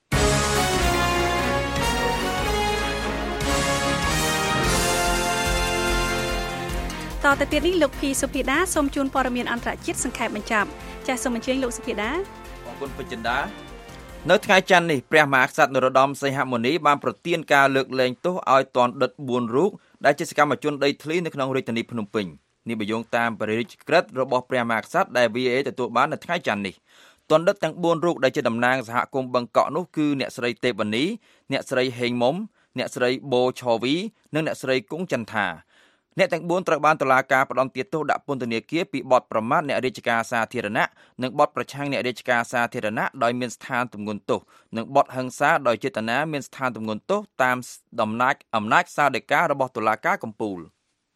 តទៅទៀតនេះលោកភីសុភិដាសូមជូនព័ត៌មានអន្តរជាតិសង្ខេបបញ្ចប់ចាសសូមអញ្ជើញលោកសុភិដាអរគុណពេជ្រចិន្តានៅថ្ងៃច័ន្ទនេះព្រះមហាក្សត្រនរោត្តមសីហមុនីបានប្រទានការលើកលែងទោសឲ្យទណ្ឌិតបួនរូបដែលជាសកម្មជនដីធ្លីនៅក្នុងរាជធានីភ្នំពេញនេះបញ្យងតាមព្រះរាជក្រឹត្យរបស់ព្រះមហាក្សត្រដែល V O A ទទួលបាននៅថ្ងៃច័ន្ទនេះទណ្ឌិតទាំងបួនរូបដែលជាតំណាងសហគមន៍បឹងកក់នោះគឺអ្នកស្រីទេពវណ្ណីអ្នកស្រីហេងមុំអ្នកស្រីបូឆវីនិងអ្នកស្រីគង់ចន្ទថាអ្នកទាំងបួនត្រូវបានតុលាការផ្តន្ទាទោសដាក់ពន្ធនាគារពីបទប្រមាថអ្នករាជការសាធារណៈនិងបទប្រឆាំងអ្នករាជការសាធារណៈដោយមានស្ថានទម្ងន់ទោសនិងបទហិង្សាដោយចេតនាមានស្ថានទម្ងន់ទោសតាមដំណាច់អំណាចសាលដីការបស់តុលាការកំពូល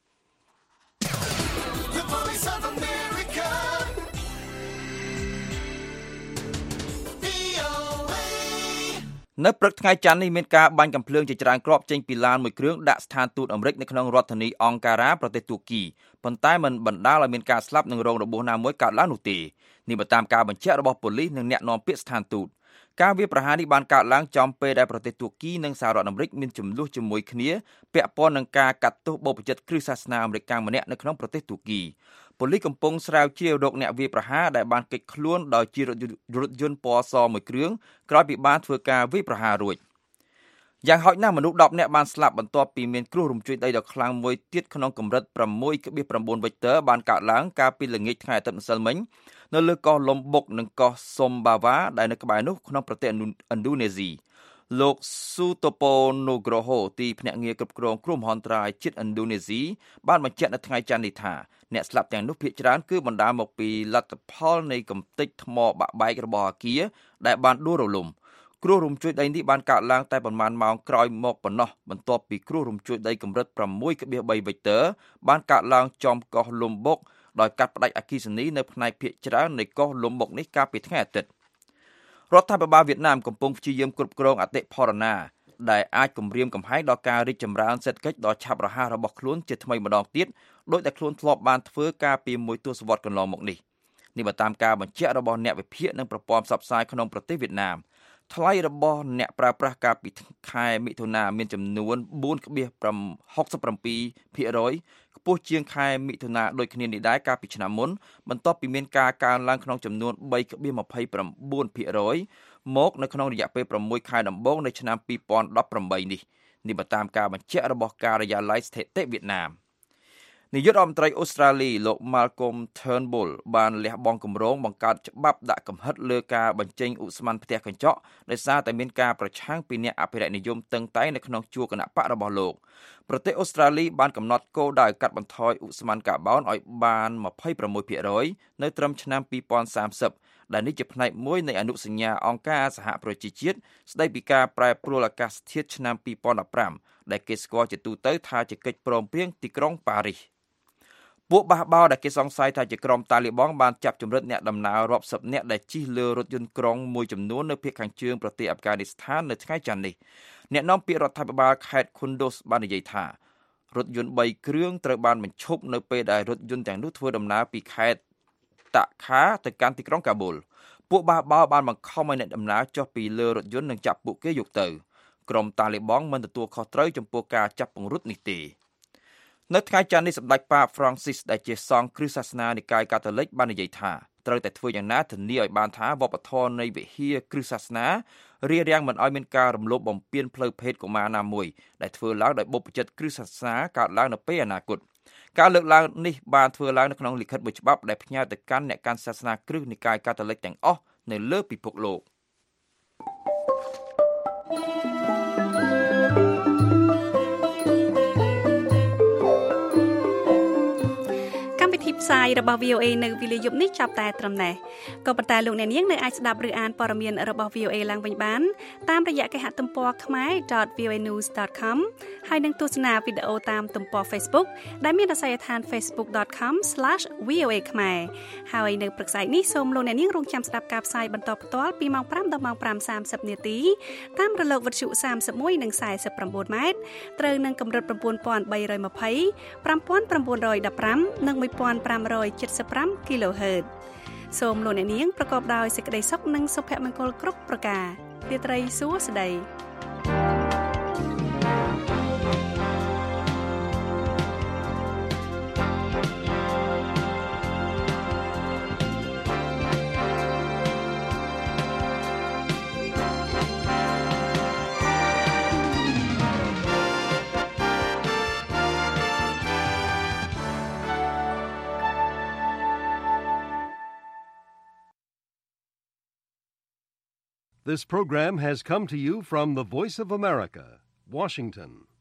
នៅព្រឹកថ្ងៃច័ន្ទនេះមានការបាញ់កាំភ្លើងជាច្រើនគ្រាប់ចេញពីឡានមួយគ្រឿងដាក់ស្ថានទូតអាមេរិកនៅក្នុងរដ្ឋធានីអង្ការ៉ាប្រទេសទួរគីប៉ុន្តែមិនបណ្ដាលឲ្យមានការស្លាប់និងរងរបួសណាមួយកើតឡើងនោះទេនេះបើតាមការបញ្ជាក់របស់ប៉ូលីសនិងអ្នកនាំពាក្យស្ថានទូតការវាយប្រហារនេះបានកើតឡើងចំពេលដែលប្រទេសទួរគីនិងសហរដ្ឋអាមេរិកមានជម្លោះជាមួយគ្នាពាក់ព័ន្ធនឹងការកាត់ទោសបព្វជិតគ្រឹះសាសនាអាមេរិកម្នាក់នៅក្នុងប្រទេសទួរគីប៉ូលីសកំពុងស្រាវជ្រាវរកអ្នកវាយប្រហារដែលបានគេចខ្លួនដោយជិះរថយន្តពណ៌សមួយគ្រឿងក្រោយពីបានធ្វើការវាយប្រហាររួចយ៉ាងហោចណាស់មនុស្សដប់នាក់បានស្លាប់បន្ទាប់ពីមានគ្រោះរំជួយដីដ៏ខ្លាំងមួយទៀតក្នុងកម្រិត ប្រាំមួយចុច៩ វិកទ័របានកើតឡើងកាលពីល្ងាចថ្ងៃអាទិត្យម្សិលមិញនៅលើកោះលំបុកនិងកោះសុំបាវ៉ាដែលនៅក្បែរនោះក្នុងប្រទេសឥណ្ឌូនេស៊ីលោកស៊ូតូប៉ូនូក្រូហូទីភ្នាក់ងារគ្រប់គ្រងគ្រោះមហន្តរាយជាតិឥណ្ឌូនេស៊ីបានបញ្ជាក់នៅថ្ងៃច័ន្ទនេះថាអ្នកស្លាប់ទាំងនោះភាគច្រើនគឺបណ្ដាលមកពីលទ្ធផលនៃកំទេចថ្មបាក់បែករបស់អគារដែលបានដួលរលំគ្រោះរំជួយដីនេះបានកើតឡើងតែប្រមាណម៉ោងក្រោយមកប៉ុណ្ណោះបន្ទាប់ពីគ្រោះរំជួយដីកម្រិត ប្រាំមួយចុចបី វិកទ័របានកើតឡើងចំកោះលំបុកដោយកាត់ផ្ដាច់អគ្គិសនីនៅផ្នែកភាគច្រើននៃកោះលំបុកនេះកាលពីថ្ងៃអាទិត្យរដ្ឋាភិបាលវៀតណាមកំពុងព្យាយាមគ្រប់គ្រងអតិផរណាដែលអាចគំរាមកំហែងដល់ការរីកចម្រើនសេដ្ឋកិច្ចដ៏ឆាប់រហ័សរបស់ខ្លួនជាថ្មីម្ដងទៀតដោយតែខ្លួនធ្លាប់បានធ្វើកាលពីមួយទសវត្សរ៍កន្លងមកនេះនេះបើតាមការបញ្ជាក់របស់អ្នកវិភាគនិងប្រព័ន្ធផ្សព្វផ្សាយក្នុងប្រទេសវៀតណាមថ្លៃរបស់អ្នកប្រើប្រាស់កាលពីខែមិថុនាមានចំនួន បួនចុចហុកសិបប្រាំពីរភាគរយ ខ្ពស់ជាងខែមិថុនាដូចគ្នានេះដែរកាលពីឆ្នាំមុនបន្ទាប់ពីមានការកើនឡើងក្នុងចំនួន បីចុចម្ភៃប្រាំបួនភាគរយ មកនៅក្នុងរយៈពេលប្រាំមួយខែដំបូងនៃឆ្នាំពីរពាន់ដប់ប្រាំបីនេះនេះបើតាមការបញ្ជាក់របស់ការិយាល័យស្ថិតិវៀតណាមនាយករដ្ឋមន្ត្រីអូស្ត្រាលីលោក Malcolm Turnbull បានលះបង់គម្រោងបង្កើតច្បាប់ដាក់កំហិតលើការបញ្ចេញឧស្ម័នផ្ទះកញ្ចក់ដោយសារតែមានការប្រឆាំងពីអ្នកអភិរក្សនិយមតឹងតែងនៅក្នុងជួរគណបក្សរបស់លោកប្រទេសអូស្ត្រាលីបានកំណត់គោលដៅកាត់បន្ថយឧស្ម័នកាបូនឲ្យបាន ម្ភៃប្រាំមួយភាគរយ នៅត្រឹមឆ្នាំពីរពាន់សាមសិបដែលនេះជាផ្នែកមួយនៃអនុសញ្ញាអង្គការសហប្រជាជាតិស្តីពីការប្រែប្រួលអាកាសធាតុឆ្នាំពីរពាន់ដប់ប្រាំដែលគេស្គាល់ជាទូទៅថាជាកិច្ចព្រមព្រៀងទីក្រុងប៉ារីសពួកបះបោរដែលគេសង្ស័យថាជាក្រុមតាលីបង់បានចាប់ចម្រិតអ្នកដំណើររាប់សិបនាក់ដែលជិះលើរថយន្តក្រុងមួយចំនួននៅភាគខាងជើងប្រទេសអាហ្វហ្គានីស្ថាននៅថ្ងៃច័ន្ទនេះអ្នកនាំពាក្យរដ្ឋាភិបាលខេត្ត Kunduz បាននិយាយថារថយន្តបីគ្រឿងត្រូវបានបញ្ឈប់នៅពេលដែលរថយន្តទាំងនោះធ្វើដំណើរពីខេត្តតាក់ខាទៅកាន់ទីក្រុងកាបូលពួកបះបោរបានបង្ខំឲ្យអ្នកដំណើរចុះពីលើរថយន្តនិងចាប់ពួកគេយកទៅក្រុមតាលីបង់មិនទទួលខុសត្រូវចំពោះការចាប់ពង្រត់នេះទេនៅថ្ងៃច័ន្ទនេះសម្ដេចប៉ា Francis ដែលជាសង្ឃគ្រឹះសាសនានិកាយកាតូលិកបាននិយាយថាត្រូវតែធ្វើយ៉ាងណាធានាឲ្យបានថាវប្បធម៌នៃវិហារគ្រឹះសាសនារារាំងមិនឲ្យមានការរំលោភបំពានផ្លូវភេទកុមារណាមួយដែលធ្វើឡើងដោយបុព្វជិតគ្រឹះសាសនាកើតឡើងនៅពេលអនាគតការលើកឡើងនេះបានធ្វើឡើងនៅក្នុងលិខិតមួយច្បាប់ដែលផ្ញើទៅកាន់អ្នកកាន់សាសនាគ្រឹះនិកាយកាតូលិកទាំងអស់នៅលើពិភពលោកផ្សាយរបស់ វី អូ เอ នៅវេលាយប់នេះចាប់តែត្រឹមនេះក៏ប៉ុន្តែលោកអ្នកនាងនៅអាចស្ដាប់ឬអានព័ត៌មានរបស់ វី អូ เอ ឡើងវិញបានតាមរយៈគេហទំព័រ khmer dot v o a news dot com ហើយនឹងទស្សនាវីដេអូតាមទំព័រ Facebook ដែលមានអាសយដ្ឋាន facebook dot com slash v o a khmer ហើយនៅព្រឹកស្អែកនេះសូមលោកអ្នកនាងរងចាំស្ដាប់ការផ្សាយបន្តផ្ទាល់ពីម៉ោងប្រាំដល់ម៉ោងប្រាំសាមសិបនាទីតាមរលកវិទ្យុសាមសិបមួយនិងសាយសិបប្រាំបួនម៉ែត្រត្រូវនឹងកម្រិត ៩,៣២០ ប្រាំមួយ៩១៥ និង ១,៥៧៥ kHz សូមលោកអ្នកនាងប្រកបដោយសេចក្តីសុខនិងសុភមង្គលគ្រប់ប្រការរាត្រីសួស្តី This program has come to you from the Voice of America, Washington.